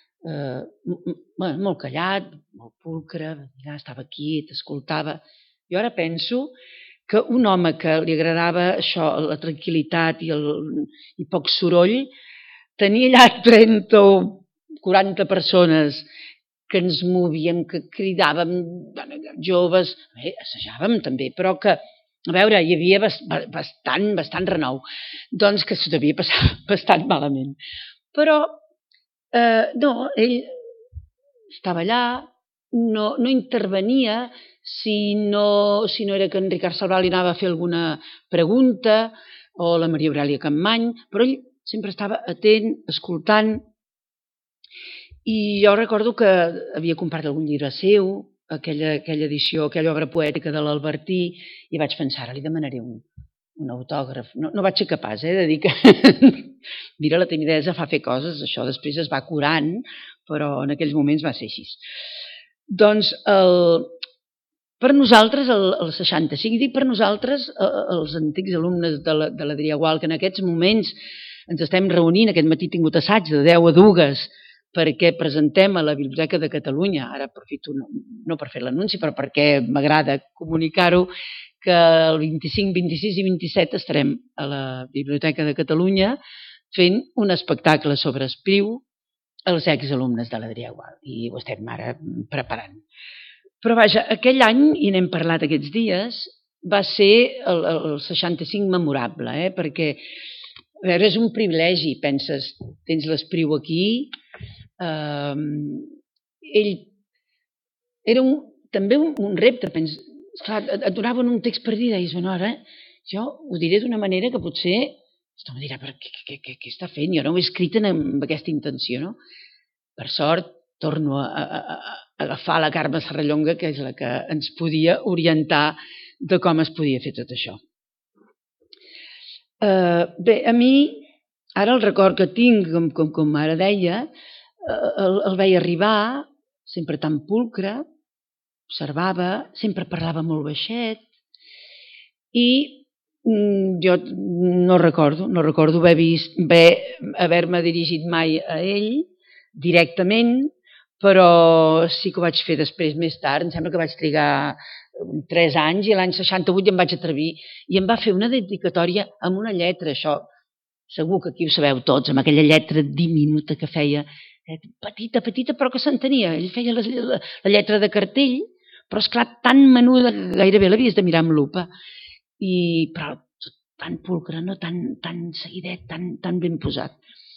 molt callat, molt pulcre, estava quiet, escoltava. Jo ara penso que un home que li agradava això, la tranquil·litat i poc soroll, tenia allà 30 o 40 persones que ens movíem, que cridàvem, joves, assajàvem també, però que, a veure, hi havia bastant renou, doncs que s'ho devia passar bastant malament. Però, no, ell estava allà, no intervenia si no era que en Ricard Salvat li anava a fer alguna pregunta, o la Maria Aurèlia Campmany, però ell sempre estava atent, escoltant. I jo recordo que havia comprat algun llibre seu, aquella edició, aquella obra poètica de l'Albertí, i vaig pensar, ara li demanaré un autògraf. No vaig ser capaç de dir que... Mira, la timidesa fa fer coses, això després es va curant, però en aquells moments va ser així. Doncs, per nosaltres, el 65, dic per nosaltres, els antics alumnes de l'Adrià Gual, que en aquests moments ens estem reunint, aquest matí he tingut assaig de 10 a 2, perquè presentem a la Biblioteca de Catalunya, ara aprofito no per fer l'anunci, però perquè m'agrada comunicar-ho, que el 25, 26 i 27 estarem a la Biblioteca de Catalunya fent un espectacle sobre Espriu als exalumnes de l'Adrià Gual, i ho estem ara preparant. Però vaja, aquell any, i n'hem parlat aquests dies, va ser el 65 memorable, perquè a veure, és un privilegi, penses, tens l'Espriu aquí. Ell era també un repte, et donaven un text per dir, deies, bueno, ara jo ho diré d'una manera que potser tothom dirà, però què està fent? Jo no ho he escrit amb aquesta intenció, no? Per sort, torno a agafar la Carme Serrallonga, que és la que ens podia orientar de com es podia fer tot això. Bé, a mi, ara el record que tinc, com ara deia, el veia arribar, sempre tan pulcre, observava, sempre parlava molt baixet i jo no recordo haver-me dirigit mai a ell directament, però sí que ho vaig fer després, més tard. Em sembla que vaig trigar 3 anys i l'any 68 em vaig atrevir i em va fer una dedicatòria amb una lletra, això segur que aquí ho sabeu tots, amb aquella lletra diminuta que feia, petita, però que s'entenia. Ell feia la lletra de cartell, però esclar, tan menuda que gairebé l'havies de mirar amb lupa. Però tan pulcre, no? Tan seguidet, tan ben posat.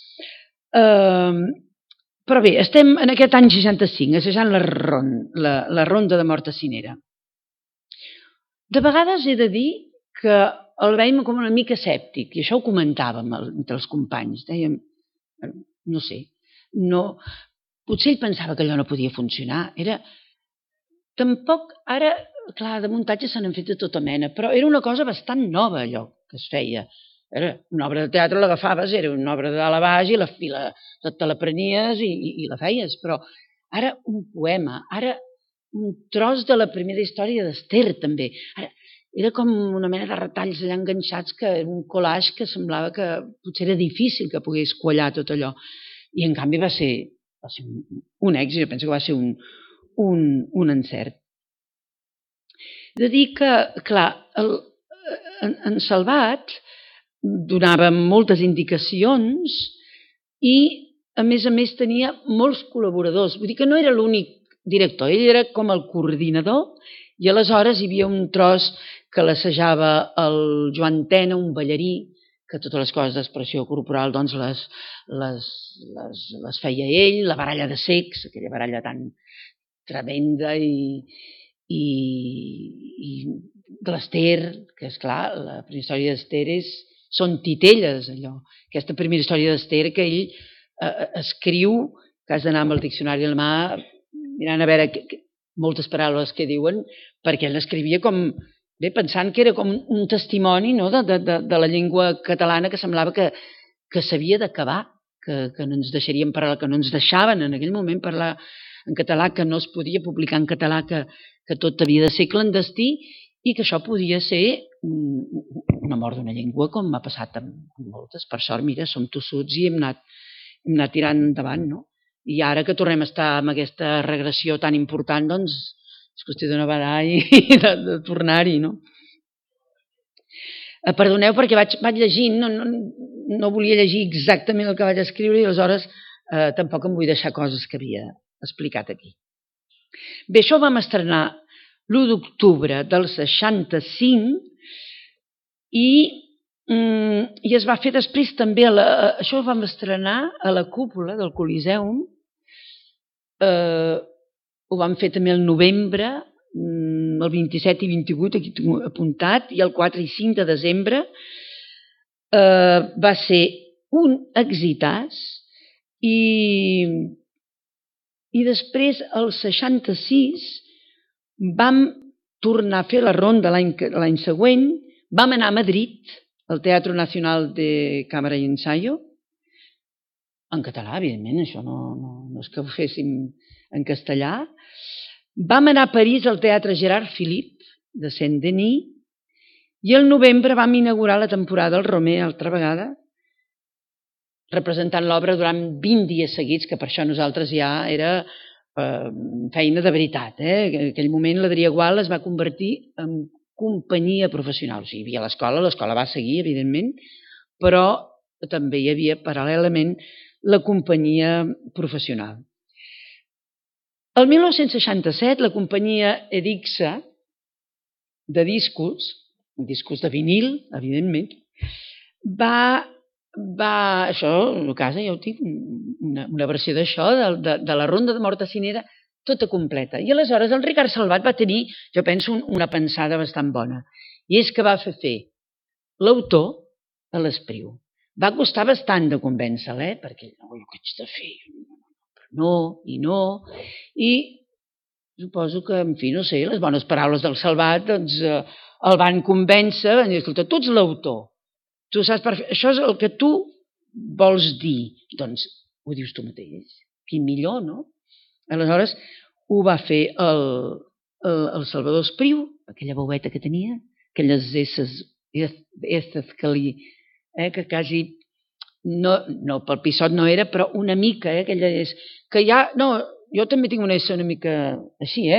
Però bé, estem en aquest any 65, assajant la ronda de Mort a Cinera. De vegades he de dir que el veiem com una mica escèptic, i això ho comentàvem entre els companys. Dèiem, no sé, potser ell pensava que allò no podia funcionar. Tampoc, ara, clar, de muntatge se n'han fet de tota mena, però era una cosa bastant nova allò que es feia. Era una obra de teatre, l'agafaves, era una obra de dalt a baix i te la prenies i la feies, però ara un poema, ara un tros de la primera història d'Ester també. Era com una mena de retalls allà enganxats, que era un collage que semblava que potser era difícil que pogués quallar tot allò. I en canvi va ser un èxit, jo penso que va ser un encert. He de dir que, clar, en Salvat donava moltes indicacions i, a més, tenia molts col·laboradors. Vull dir que no era l'únic director, ell era com el coordinador i aleshores hi havia un tros que l'assajava el Joan Tena, un ballarí, que totes les coses d'expressió corporal doncs les feia ell, la baralla de cecs, aquella baralla tan tremenda i de l'Ester, que és clar, la primera història d'Ester són titelles, allò. Aquesta primera història d'Ester que ell escriu, que has d'anar amb el diccionari a la mà, mirant a veure moltes paraules que diuen, perquè ell escrivia com, bé, pensant que era com un testimoni de la llengua catalana que semblava que s'havia d'acabar, que no ens deixarien parlar, que no ens deixaven en aquell moment parlar en català, que no es podia publicar en català, que tot havia de ser clandestí i que això podia ser una mort d'una llengua, com m'ha passat amb moltes. Per sort, mira, som tossuts i hem anat tirant endavant, no? I ara que tornem a estar amb aquesta regressió tan important, doncs és qüestió de no badar i de tornar-hi, no? Perdoneu perquè vaig llegint, no volia llegir exactament el que vaig escriure i aleshores tampoc em vull deixar coses que havia explicat aquí. Bé, això ho vam estrenar l'1 d'octubre del 65 i es va fer després també, això ho vam estrenar a la cúpula del Coliseum, ho vam fer també al novembre, el 27 i 28, aquí tinc apuntat, i el 4 i 5 de desembre. Va ser un exitàs i després, el 66, vam tornar a fer la ronda l'any següent, vam anar a Madrid, al Teatro Nacional de Cámara y Ensayo, en català, evidentment, això no és que ho féssim en castellà. Vam anar a París al Teatre Gerard Philippe de Saint-Denis i al novembre vam inaugurar la temporada al Romer altra vegada, representant l'obra durant 20 dies seguits, que per això nosaltres ja era feina de veritat. En aquell moment l'Adrià Gual es va convertir en companyia professional. O sigui, hi havia l'escola va seguir, evidentment, però també hi havia paral·lelament la companyia professional. El 1967 la companyia Edixa de discos de vinil, evidentment, això, a casa ja ho tinc, una versió d'això, de la ronda de Mort a Cinera, tota completa. I aleshores el Ricard Salvat va tenir, jo penso, una pensada bastant bona. I és que va fer l'autor a l'Espriu. Va costar bastant de convèncer-lo, perquè jo què haig de fer? I suposo que, en fi, no sé, les bones paraules del Salvat doncs, el van convèncer, van dir, escolta, tu ets l'autor, tu saps això és el que tu vols dir, doncs ho dius tu mateix, quin millor, no? Aleshores ho va fer el Salvador Espriu, aquella veueta que tenia, aquelles esses que quasi, no, pel Pissot no era, però una mica, aquella és, que ja, no, jo també tinc una essa una mica així,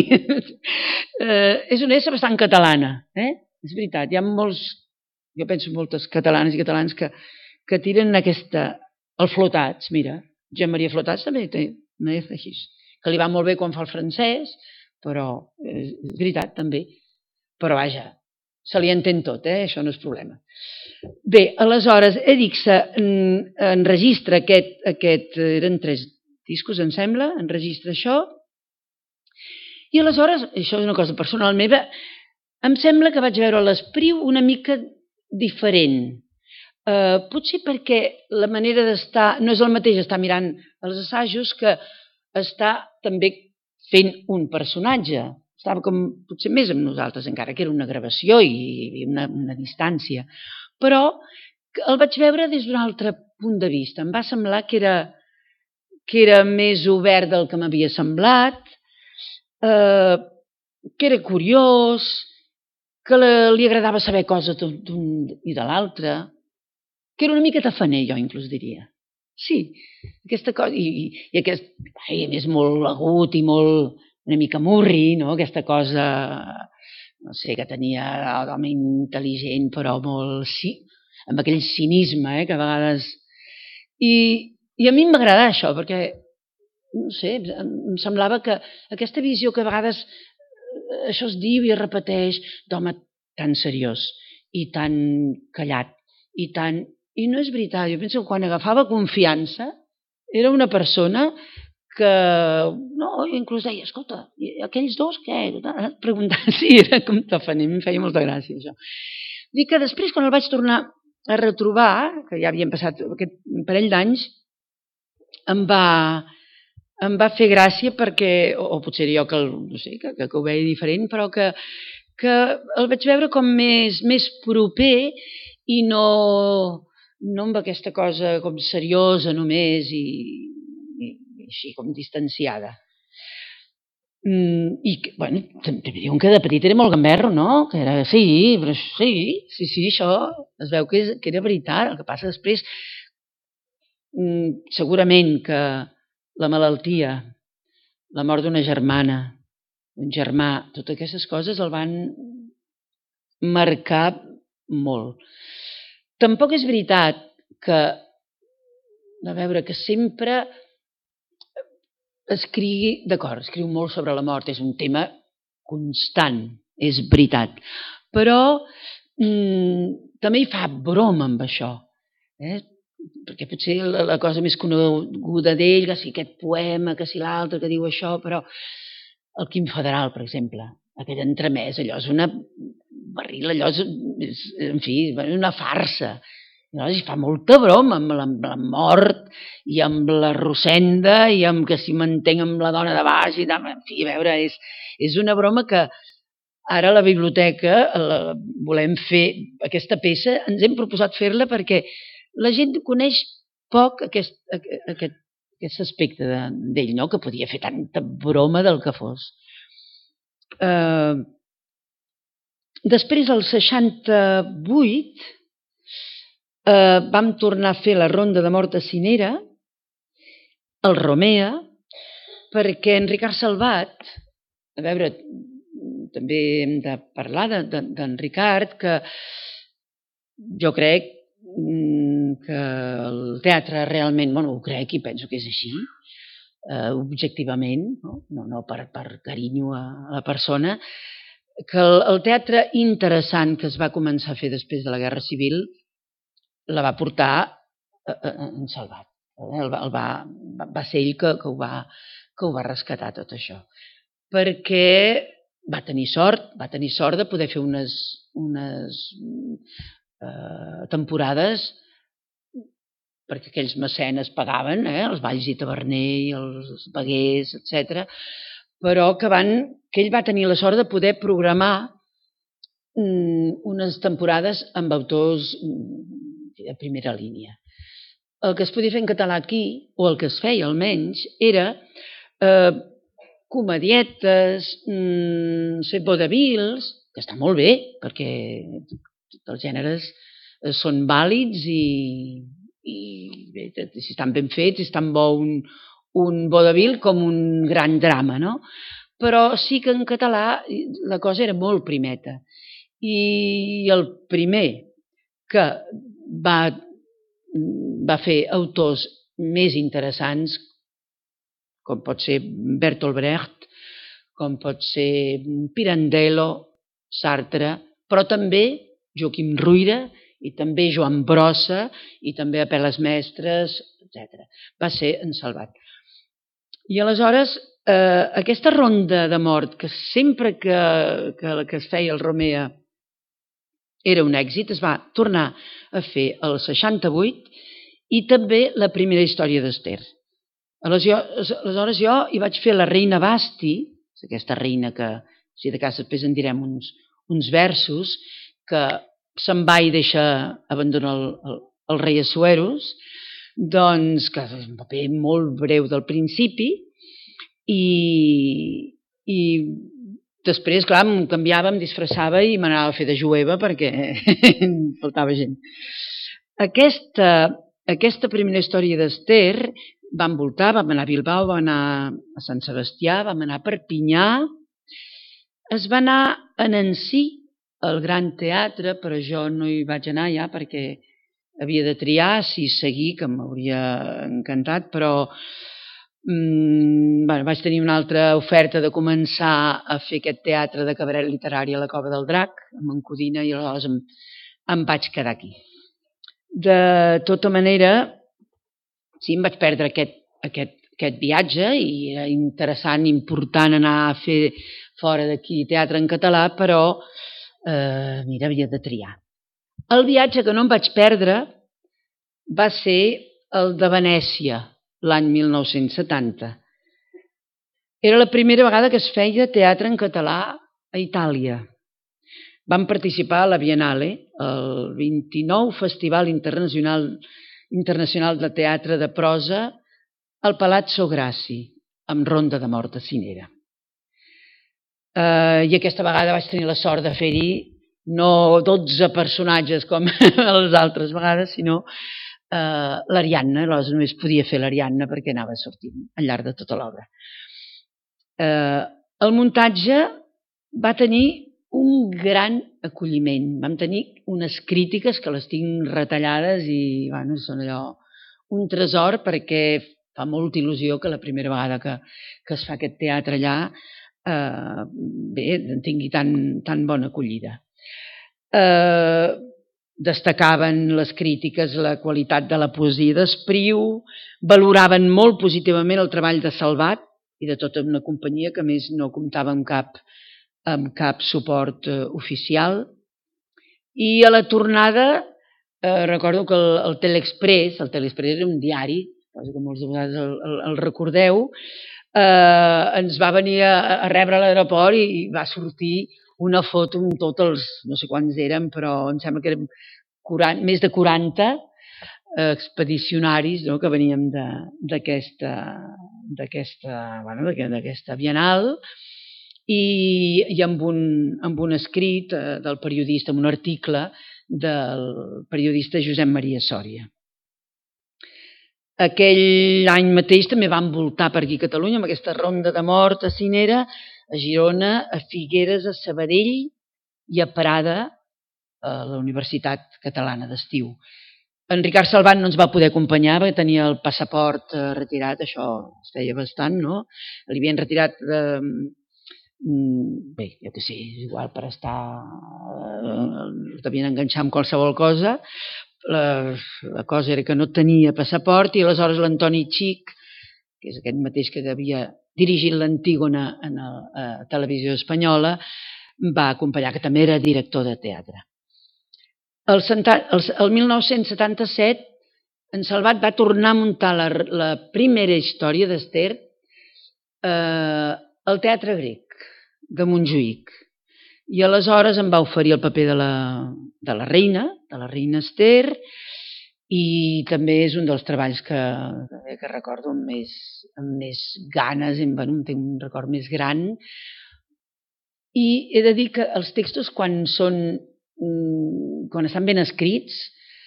és una essa bastant catalana, és veritat, hi ha molts, jo penso moltes catalanes i catalans que tiren aquesta, el Flotats, mira, Jean Maria Flotats també té una essa així, que li va molt bé quan fa el francès, però és veritat també, però vaja, se li entén tot, això no és problema. Bé, aleshores, Edixa enregistra aquest, eren 3 discos, em sembla, enregistra això, i aleshores, això és una cosa personal meva, em sembla que vaig veure l'Espriu una mica diferent. Potser perquè la manera d'estar, no és el mateix estar mirant els assajos que estar també fent un personatge. Estava com potser més amb nosaltres, encara que era una gravació i una distància. Però el vaig veure des d'un altre punt de vista. Em va semblar que era més obert del que m'havia semblat, que era curiós, que li agradava saber coses d'un i de l'altre, que era una mica tafaner, jo inclús diria. Sí, aquesta cosa, i aquest, a més, molt agut i molt, una mica murri, no? Aquesta cosa, no sé, que tenia d'home intel·ligent, però molt, sí, amb aquell cinisme, que a vegades... I a mi m'agradava això, perquè, no sé, em semblava que aquesta visió que a vegades això es diu i es repeteix, d'home tan seriós i tan callat i tan... I no és veritat, jo penso que quan agafava confiança era una persona que, no, inclús deia, escolta, aquells dos què? Preguntant si era com tafaner, em feia molta gràcia això. Dic que després, quan el vaig tornar a retrobar, que ja havien passat aquest parell d'anys, em va fer gràcia perquè, o potser era jo que, no sé, que ho veia diferent, però que el vaig veure com més proper i no amb aquesta cosa com seriosa només i així com distanciada. I, bueno, també diuen que de petit era molt gamberro, no? Que era, sí, però sí, això es veu que era veritat. El que passa després, segurament que la malaltia, la mort d'una germana, un germà, totes aquestes coses el van marcar molt. Tampoc és veritat que, a veure, que sempre escrigui, d'acord, escriu molt sobre la mort, és un tema constant, és veritat, però també hi fa broma amb això, perquè potser la cosa més coneguda d'ell, que si aquest poema, que si l'altre, que diu això, però el Quim Federal, per exemple, aquell entremès, allò és una barril, allò és, en fi, una farsa. Llavors hi fa molta broma amb la mort i amb la Rosenda i amb que si m'entenc amb la dona de baix i en fi, a veure, és una broma que ara a la biblioteca volem fer aquesta peça, ens hem proposat fer-la perquè la gent coneix poc aquest aspecte d'ell, no? Que podia fer tanta broma del que fos. Després, al 68, vam tornar a fer la ronda de mort a Cinera, al Romea, perquè en Ricard Salvat, a veure, també hem de parlar d'en Ricard, que jo crec que el teatre realment, bueno, ho crec i penso que és així, objectivament, no per carinyo a la persona, que el teatre interessant que es va començar a fer després de la Guerra Civil la va portar en Salvat. Va ser ell que ho va rescatar tot això. Perquè va tenir sort de poder fer unes temporades perquè aquells mecenes pagaven, els Valls i Taverner i els Baguers, etc. Però que ell va tenir la sort de poder programar unes temporades amb autors de primera línia. El que es podia fer en català aquí, o el que es feia almenys, era comedietes, vaudevils, que està molt bé, perquè tots els gèneres són vàlids i bé, si estan ben fets, és tan bo un vaudevil com un gran drama, no? Però sí que en català la cosa era molt primeta. I el primer que va fer autors més interessants, com pot ser Bertolt Brecht, com pot ser Pirandello, Sartre, però també Joaquim Ruyra i també Joan Brossa i també Apel·les Mestres, etc. Va ser en Salvat. I aleshores, aquesta ronda de mort, que sempre que es feia el Romea era un èxit, es va tornar a fer al 68 i també la primera història d'Ester. Aleshores jo hi vaig fer la reina Basti, aquesta reina que, si de cas després en direm uns versos, que se'n va i deixa abandonar el rei Assueros, doncs que és un paper molt breu del principi i després, clar, em canviava, em disfressava i m'anava a fer de jueva perquè faltava gent. Aquesta primera història d'Ester vam voltar, vam anar a Bilbao, vam anar a Sant Sebastià, vam anar a Perpinyà, es va anar a Nancy, al Gran Teatre, però jo no hi vaig anar ja perquè havia de triar si seguir, que m'hauria encantat, però vaig tenir una altra oferta de començar a fer aquest teatre de cabaret literari a la Cova del Drac, amb en Codina, i aleshores em vaig quedar aquí. De tota manera, sí, em vaig perdre aquest viatge i era interessant, important anar a fer fora d'aquí teatre en català, però mira, havia de triar. El viatge que no em vaig perdre va ser el de Venècia, l'any 1970. Era la primera vegada que es feia teatre en català a Itàlia. Vam participar a la Biennale, el 29 Festival Internacional de Teatre de Prosa, al Palazzo Grassi, amb ronda de mort a Cinera. I aquesta vegada vaig tenir la sort de fer-hi no 12 personatges com les altres vegades, sinó l'Ariadna, aleshores només podia fer l'Ariadna perquè anava sortint al llarg de tota l'obra. El muntatge va tenir un gran acolliment. Vam tenir unes crítiques que les tinc retallades i són allò un tresor perquè fa molta il·lusió que la primera vegada que es fa aquest teatre allà tingui tan bona acollida. Destacaven les crítiques la qualitat de la poesia d'Espriu, valoraven molt positivament el treball de Salvat i de tota una companyia que a més no comptava amb cap suport oficial. I a la tornada recordo que el Telexpress era un diari, cosa que molts de vosaltres el recordeu, ens va venir a rebre a l'aeroport i va sortir una foto amb tots els, no sé quants eren, però em sembla que eren més de 40 expedicionaris que veníem d'aquesta Biennal i amb un escrit del periodista, amb un article del periodista Josep Maria Sòria. Aquell any mateix també vam voltar per aquí a Catalunya amb aquesta ronda de mort a Cinera, a Girona, a Figueres, a Sabadell i a Prada, a la Universitat Catalana d'Estiu. En Ricard Salvat no ens va poder acompanyar perquè tenia el passaport retirat, això es feia bastant, no? Li havien retirat, bé, jo què sé, igual per estar, el devien enganxar amb qualsevol cosa. La cosa era que no tenia passaport i aleshores l'Antoni Xic, que és aquest mateix que havia dirigit l'Antígona a Televisió Espanyola, va acompanyar, que també era director de teatre. El 1977 en Salvat va tornar a muntar la primera història d'Ester al Teatre Grec de Montjuïc. I aleshores em va oferir el paper de la reina Ester, i també és un dels treballs que recordo amb més ganes, tinc un record més gran. I he de dir que els textos, quan estan ben escrits,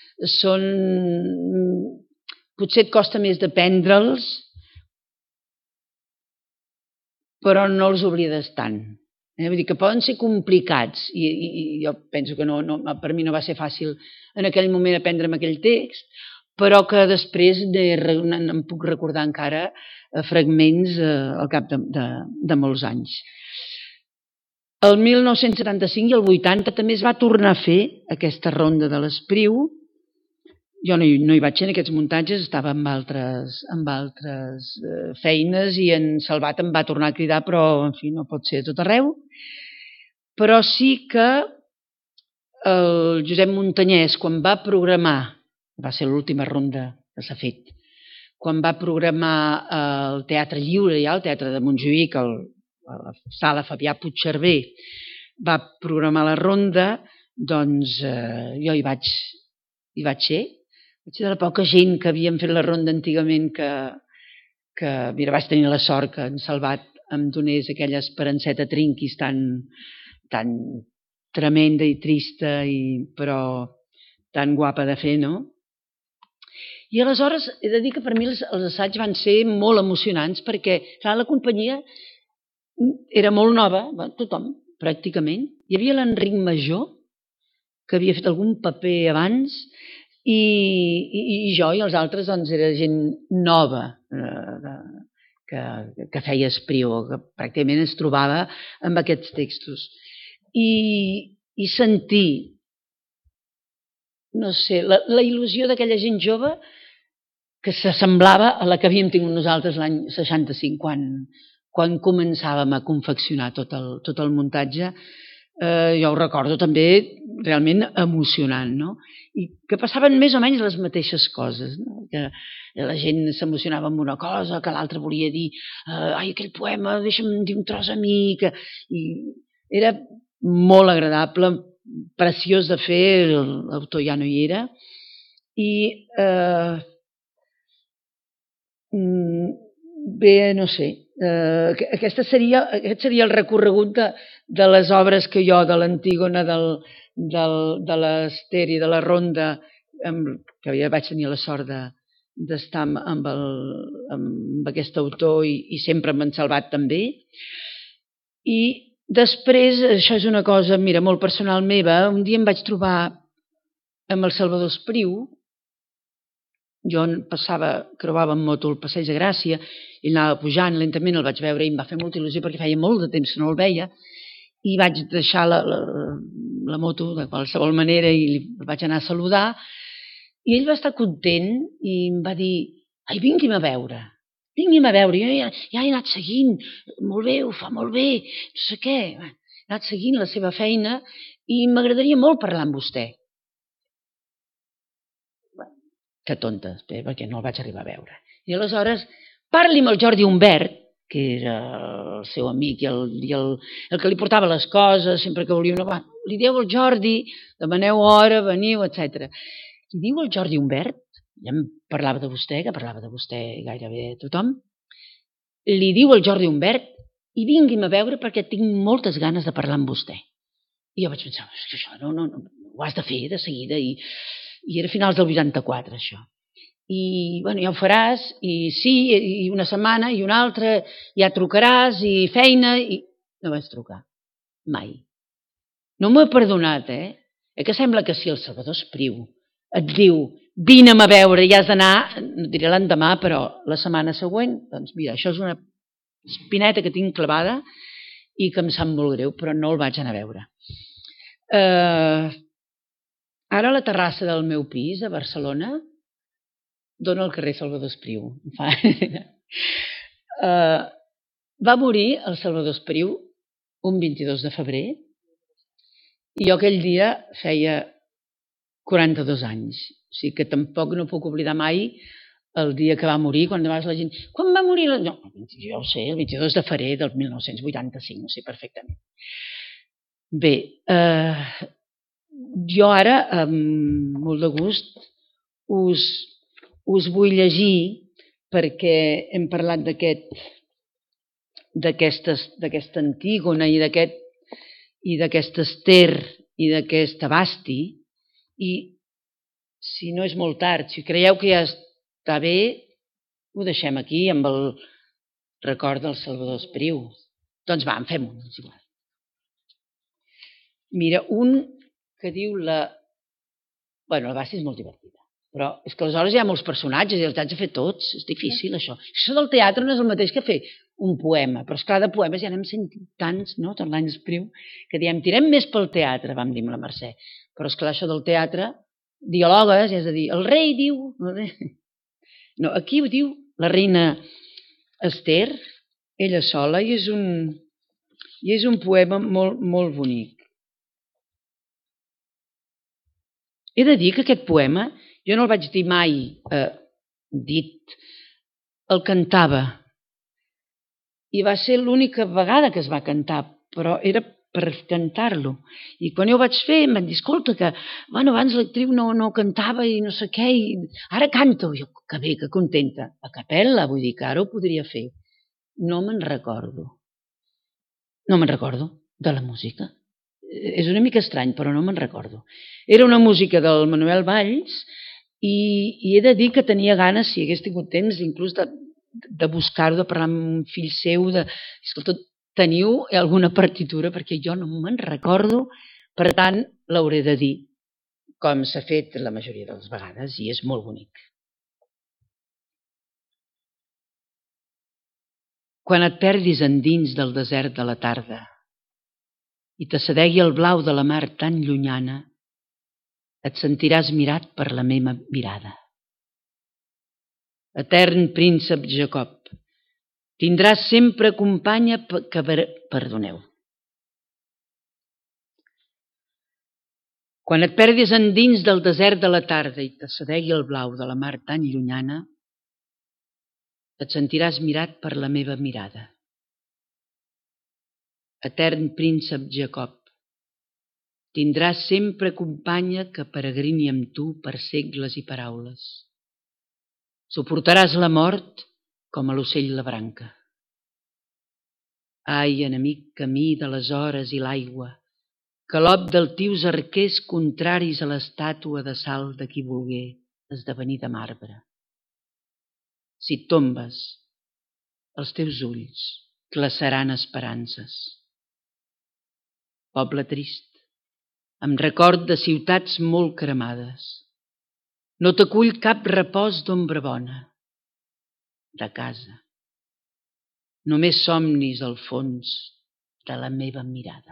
potser et costa més d'aprendre'ls, però no els oblides tant. Vull dir que poden ser complicats i jo penso que per mi no va ser fàcil en aquell moment aprendre'm aquell text, però que després em puc recordar encara fragments al cap de molts anys. El 1975 i el 80 també es va tornar a fer aquesta ronda de l'Espriu. Jo no hi vaig ser en aquests muntatges, estava amb altres feines i en Salvat em va tornar a cridar, però en fi, no pot ser a tot arreu. Però sí que el Josep Muntanyès, quan va programar, va ser l'última ronda que s'ha fet, quan va programar el Teatre Lliure, ja el Teatre de Montjuïc, a la sala Fabià Puigcerver, va programar la ronda, doncs jo hi vaig ser. Vaig ser de la poca gent que havien fet la ronda antigament que mira, vaig tenir la sort que en Salvat em donés aquella esperanceta Trinquis tan tremenda i trista, però tan guapa de fer, no? I aleshores he de dir que per mi els assaigs van ser molt emocionants perquè, clar, la companyia era molt nova, tothom, pràcticament. Hi havia l'Enric Major, que havia fet algun paper abans, i jo i els altres doncs era gent nova que feia Espriu, que pràcticament es trobava amb aquests textos. I sentir, no sé, la il·lusió d'aquella gent jove que s'assemblava a la que havíem tingut nosaltres l'any 65, quan començàvem a confeccionar tot el muntatge. Jo ho recordo també realment emocionant, no? I que passaven més o menys les mateixes coses, no? Que la gent s'emocionava amb una cosa, que l'altre volia dir ai, aquell poema, deixa'm dir un tros a mi, i era molt agradable, preciós de fer, l'autor ja no hi era, i bé, no sé, aquest seria el recorregut de les obres que jo, de l'Antígona, de l'Ester i de la Ronda, que ja vaig tenir la sort d'estar amb aquest autor i sempre amb en Salvat també. I després, això és una cosa, mira, molt personal meva, un dia em vaig trobar amb el Salvador Espriu. Jo creuava amb moto el Passeig de Gràcia, ell anava pujant lentament, el vaig veure i em va fer molta il·lusió perquè feia molt de temps que no el veia, i vaig deixar la moto de qualsevol manera i li vaig anar a saludar, i ell va estar content i em va dir, ai, vingui'm a veure, jo ja he anat seguint, molt bé, ho fa molt bé, no sé què, he anat seguint la seva feina i m'agradaria molt parlar amb vostè. Que tonta, perquè no el vaig arribar a veure. I aleshores, parli amb el Jordi Humbert, que era el seu amic i el que li portava les coses, sempre que volia una... Li diu al Jordi, demaneu hora, veniu, etc. Li diu al Jordi Humbert, ja em parlava de vostè, que parlava de vostè gairebé tothom, li diu al Jordi Humbert i vingui'm a veure perquè tinc moltes ganes de parlar amb vostè. I jo vaig pensar, és que això no, ho has de fer de seguida, i era a finals del 84, això. I, bueno, ja ho faràs, i sí, i una setmana, i una altra, ja trucaràs, i feina, i... No vaig trucar, mai. No m'ho he perdonat, que sembla que si el Salvador Espriu et diu, vine'm a veure i has d'anar, no diré l'endemà, però la setmana següent, doncs mira, això és una espineta que tinc clavada i que em sap molt greu, però no el vaig anar a veure. Ara la terrassa del meu pis a Barcelona dona al carrer Salvador Espriu. Va morir el Salvador Espriu un 22 de febrer i jo aquell dia feia 42 anys. O sigui que tampoc no puc oblidar mai el dia que va morir, quan de vegades la gent... Quan va morir? No, jo ho sé, el 22 de febrer del 1985, ho sé perfectament. Bé, jo ara, amb molt de gust, us vull llegir perquè hem parlat d'aquesta Antígona i d'aquesta Ester i d'aquesta Basti, i si no és molt tard, si creieu que ja està bé, ho deixem aquí amb el record del Salvador Espriu. Doncs va, en fem un. Mira, un que diu la Basti és molt divertida, però és que aleshores hi ha molts personatges i els haig de fer tots, és difícil això. Això del teatre no és el mateix que fer un poema, però esclar, de poemes ja n'hem sentit tants, no?, tot l'any Espriu, que diem, tirem més pel teatre, vam dir amb la Mercè, però esclar, això del teatre, dialogues, és a dir, el rei diu... No, aquí ho diu la reina Ester, ella sola, i és un poema molt, molt bonic. He de dir que aquest poema, jo no el vaig dir mai dit, el cantava. I va ser l'única vegada que es va cantar, però era per cantar-lo. I quan jo ho vaig fer em van dir, escolta, que abans l'actriu no cantava i no sé què, i ara canta. Jo, que bé, que contenta. A capella, vull dir que ara ho podria fer. No me'n recordo. No me'n recordo de la música. És una mica estrany, però no me'n recordo. Era una música del Manuel Valls i he de dir que tenia ganes, si hagués tingut temps, inclús de buscar-ho, de parlar amb un fill seu, escolta, teniu alguna partitura? Perquè jo no me'n recordo, per tant, l'hauré de dir, com s'ha fet la majoria de les vegades, i és molt bonic. Quan et perdis endins del desert de la tarda i t'assegui el blau de la mar tan llunyana, et sentiràs mirat per la meva mirada. Etern príncep Jacob, tindràs sempre companya que... Perdoneu. Quan et perdis endins del desert de la tarda i t'assegui el blau de la mar tan llunyana, et sentiràs mirat per la meva mirada. Etern príncep Jacob, tindràs sempre companya que peregrini amb tu per segles i paraules. Suportaràs la mort com a l'ocell la branca. Ai, enemic camí de les hores i l'aigua, calot d'altius arquers contraris a l'estàtua de sal de qui volgué esdevenir de marbre. Si et tombes, els teus ulls glaçaran esperances. Poble trist, amb record de ciutats molt cremades, no t'acull cap repòs d'ombra bona, de casa. Només somnis al fons de la meva mirada.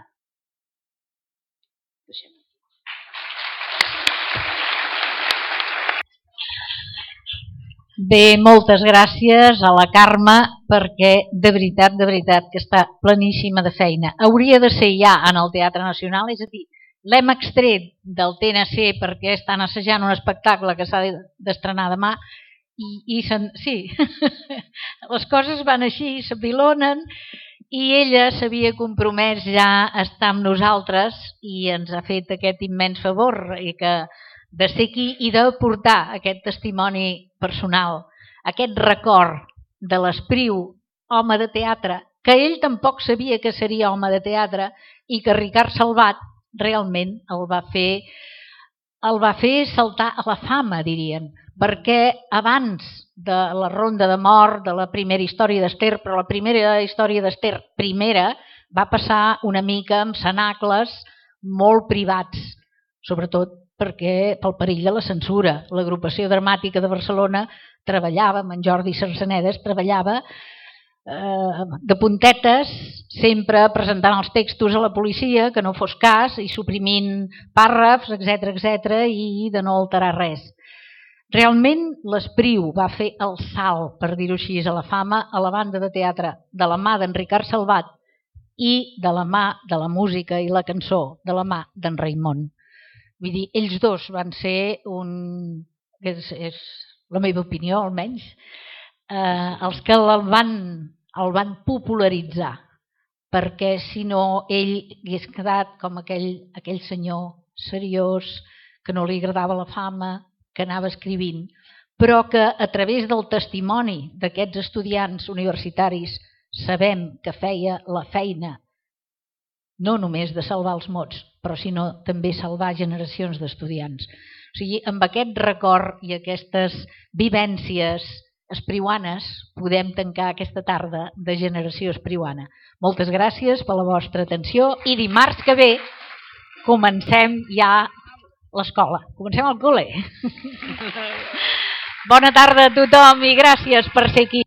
Bé, moltes gràcies a la Carme, perquè de veritat que està pleníssima de feina. Hauria de ser ja en el Teatre Nacional, és a dir, l'hem extret del TNC perquè estan assajant un espectacle que s'ha d'estrenar demà i sí, les coses van així, s'apilonen, i ella s'havia compromès ja a estar amb nosaltres i ens ha fet aquest immens favor de ser aquí i d'aportar aquest testimoni personal, aquest record de l'Espriu, home de teatre, que ell tampoc sabia que seria home de teatre i que Ricard Salvat realment el va fer saltar a la fama, dirien, perquè abans de la ronda de mort, de la primera història d'Ester, però la primera història d'Ester primera va passar una mica amb cenacles molt privats, sobretot perquè pel perill de la censura. L'Agrupació Dramàtica de Barcelona treballava, amb en Jordi Sarsenedes, treballava de puntetes, sempre presentant els textos a la policia, que no fos cas, i suprimint pàrrafs, etc., i de no alterar res. Realment l'Espriu va fer el salt, per dir-ho així, a la fama, a la banda de teatre, de la mà d'en Ricard Salvat i de la mà de la música i la cançó, de la mà d'en Raimon. Vull dir, ells dos van ser és la meva opinió almenys, els que el van popularitzar, perquè si no ell hagués quedat com aquell senyor seriós, que no li agradava la fama, que anava escrivint, però que a través del testimoni d'aquests estudiants universitaris sabem que feia la feina no només de salvar els mots, però sinó també salvar generacions d'estudiants. O sigui, amb aquest record i aquestes vivències espriuanes podem tancar aquesta tarda de Generació Espriuana. Moltes gràcies per la vostra atenció i dimarts que ve comencem ja l'escola, comencem el col·le. Bona tarda a tothom i gràcies per ser aquí.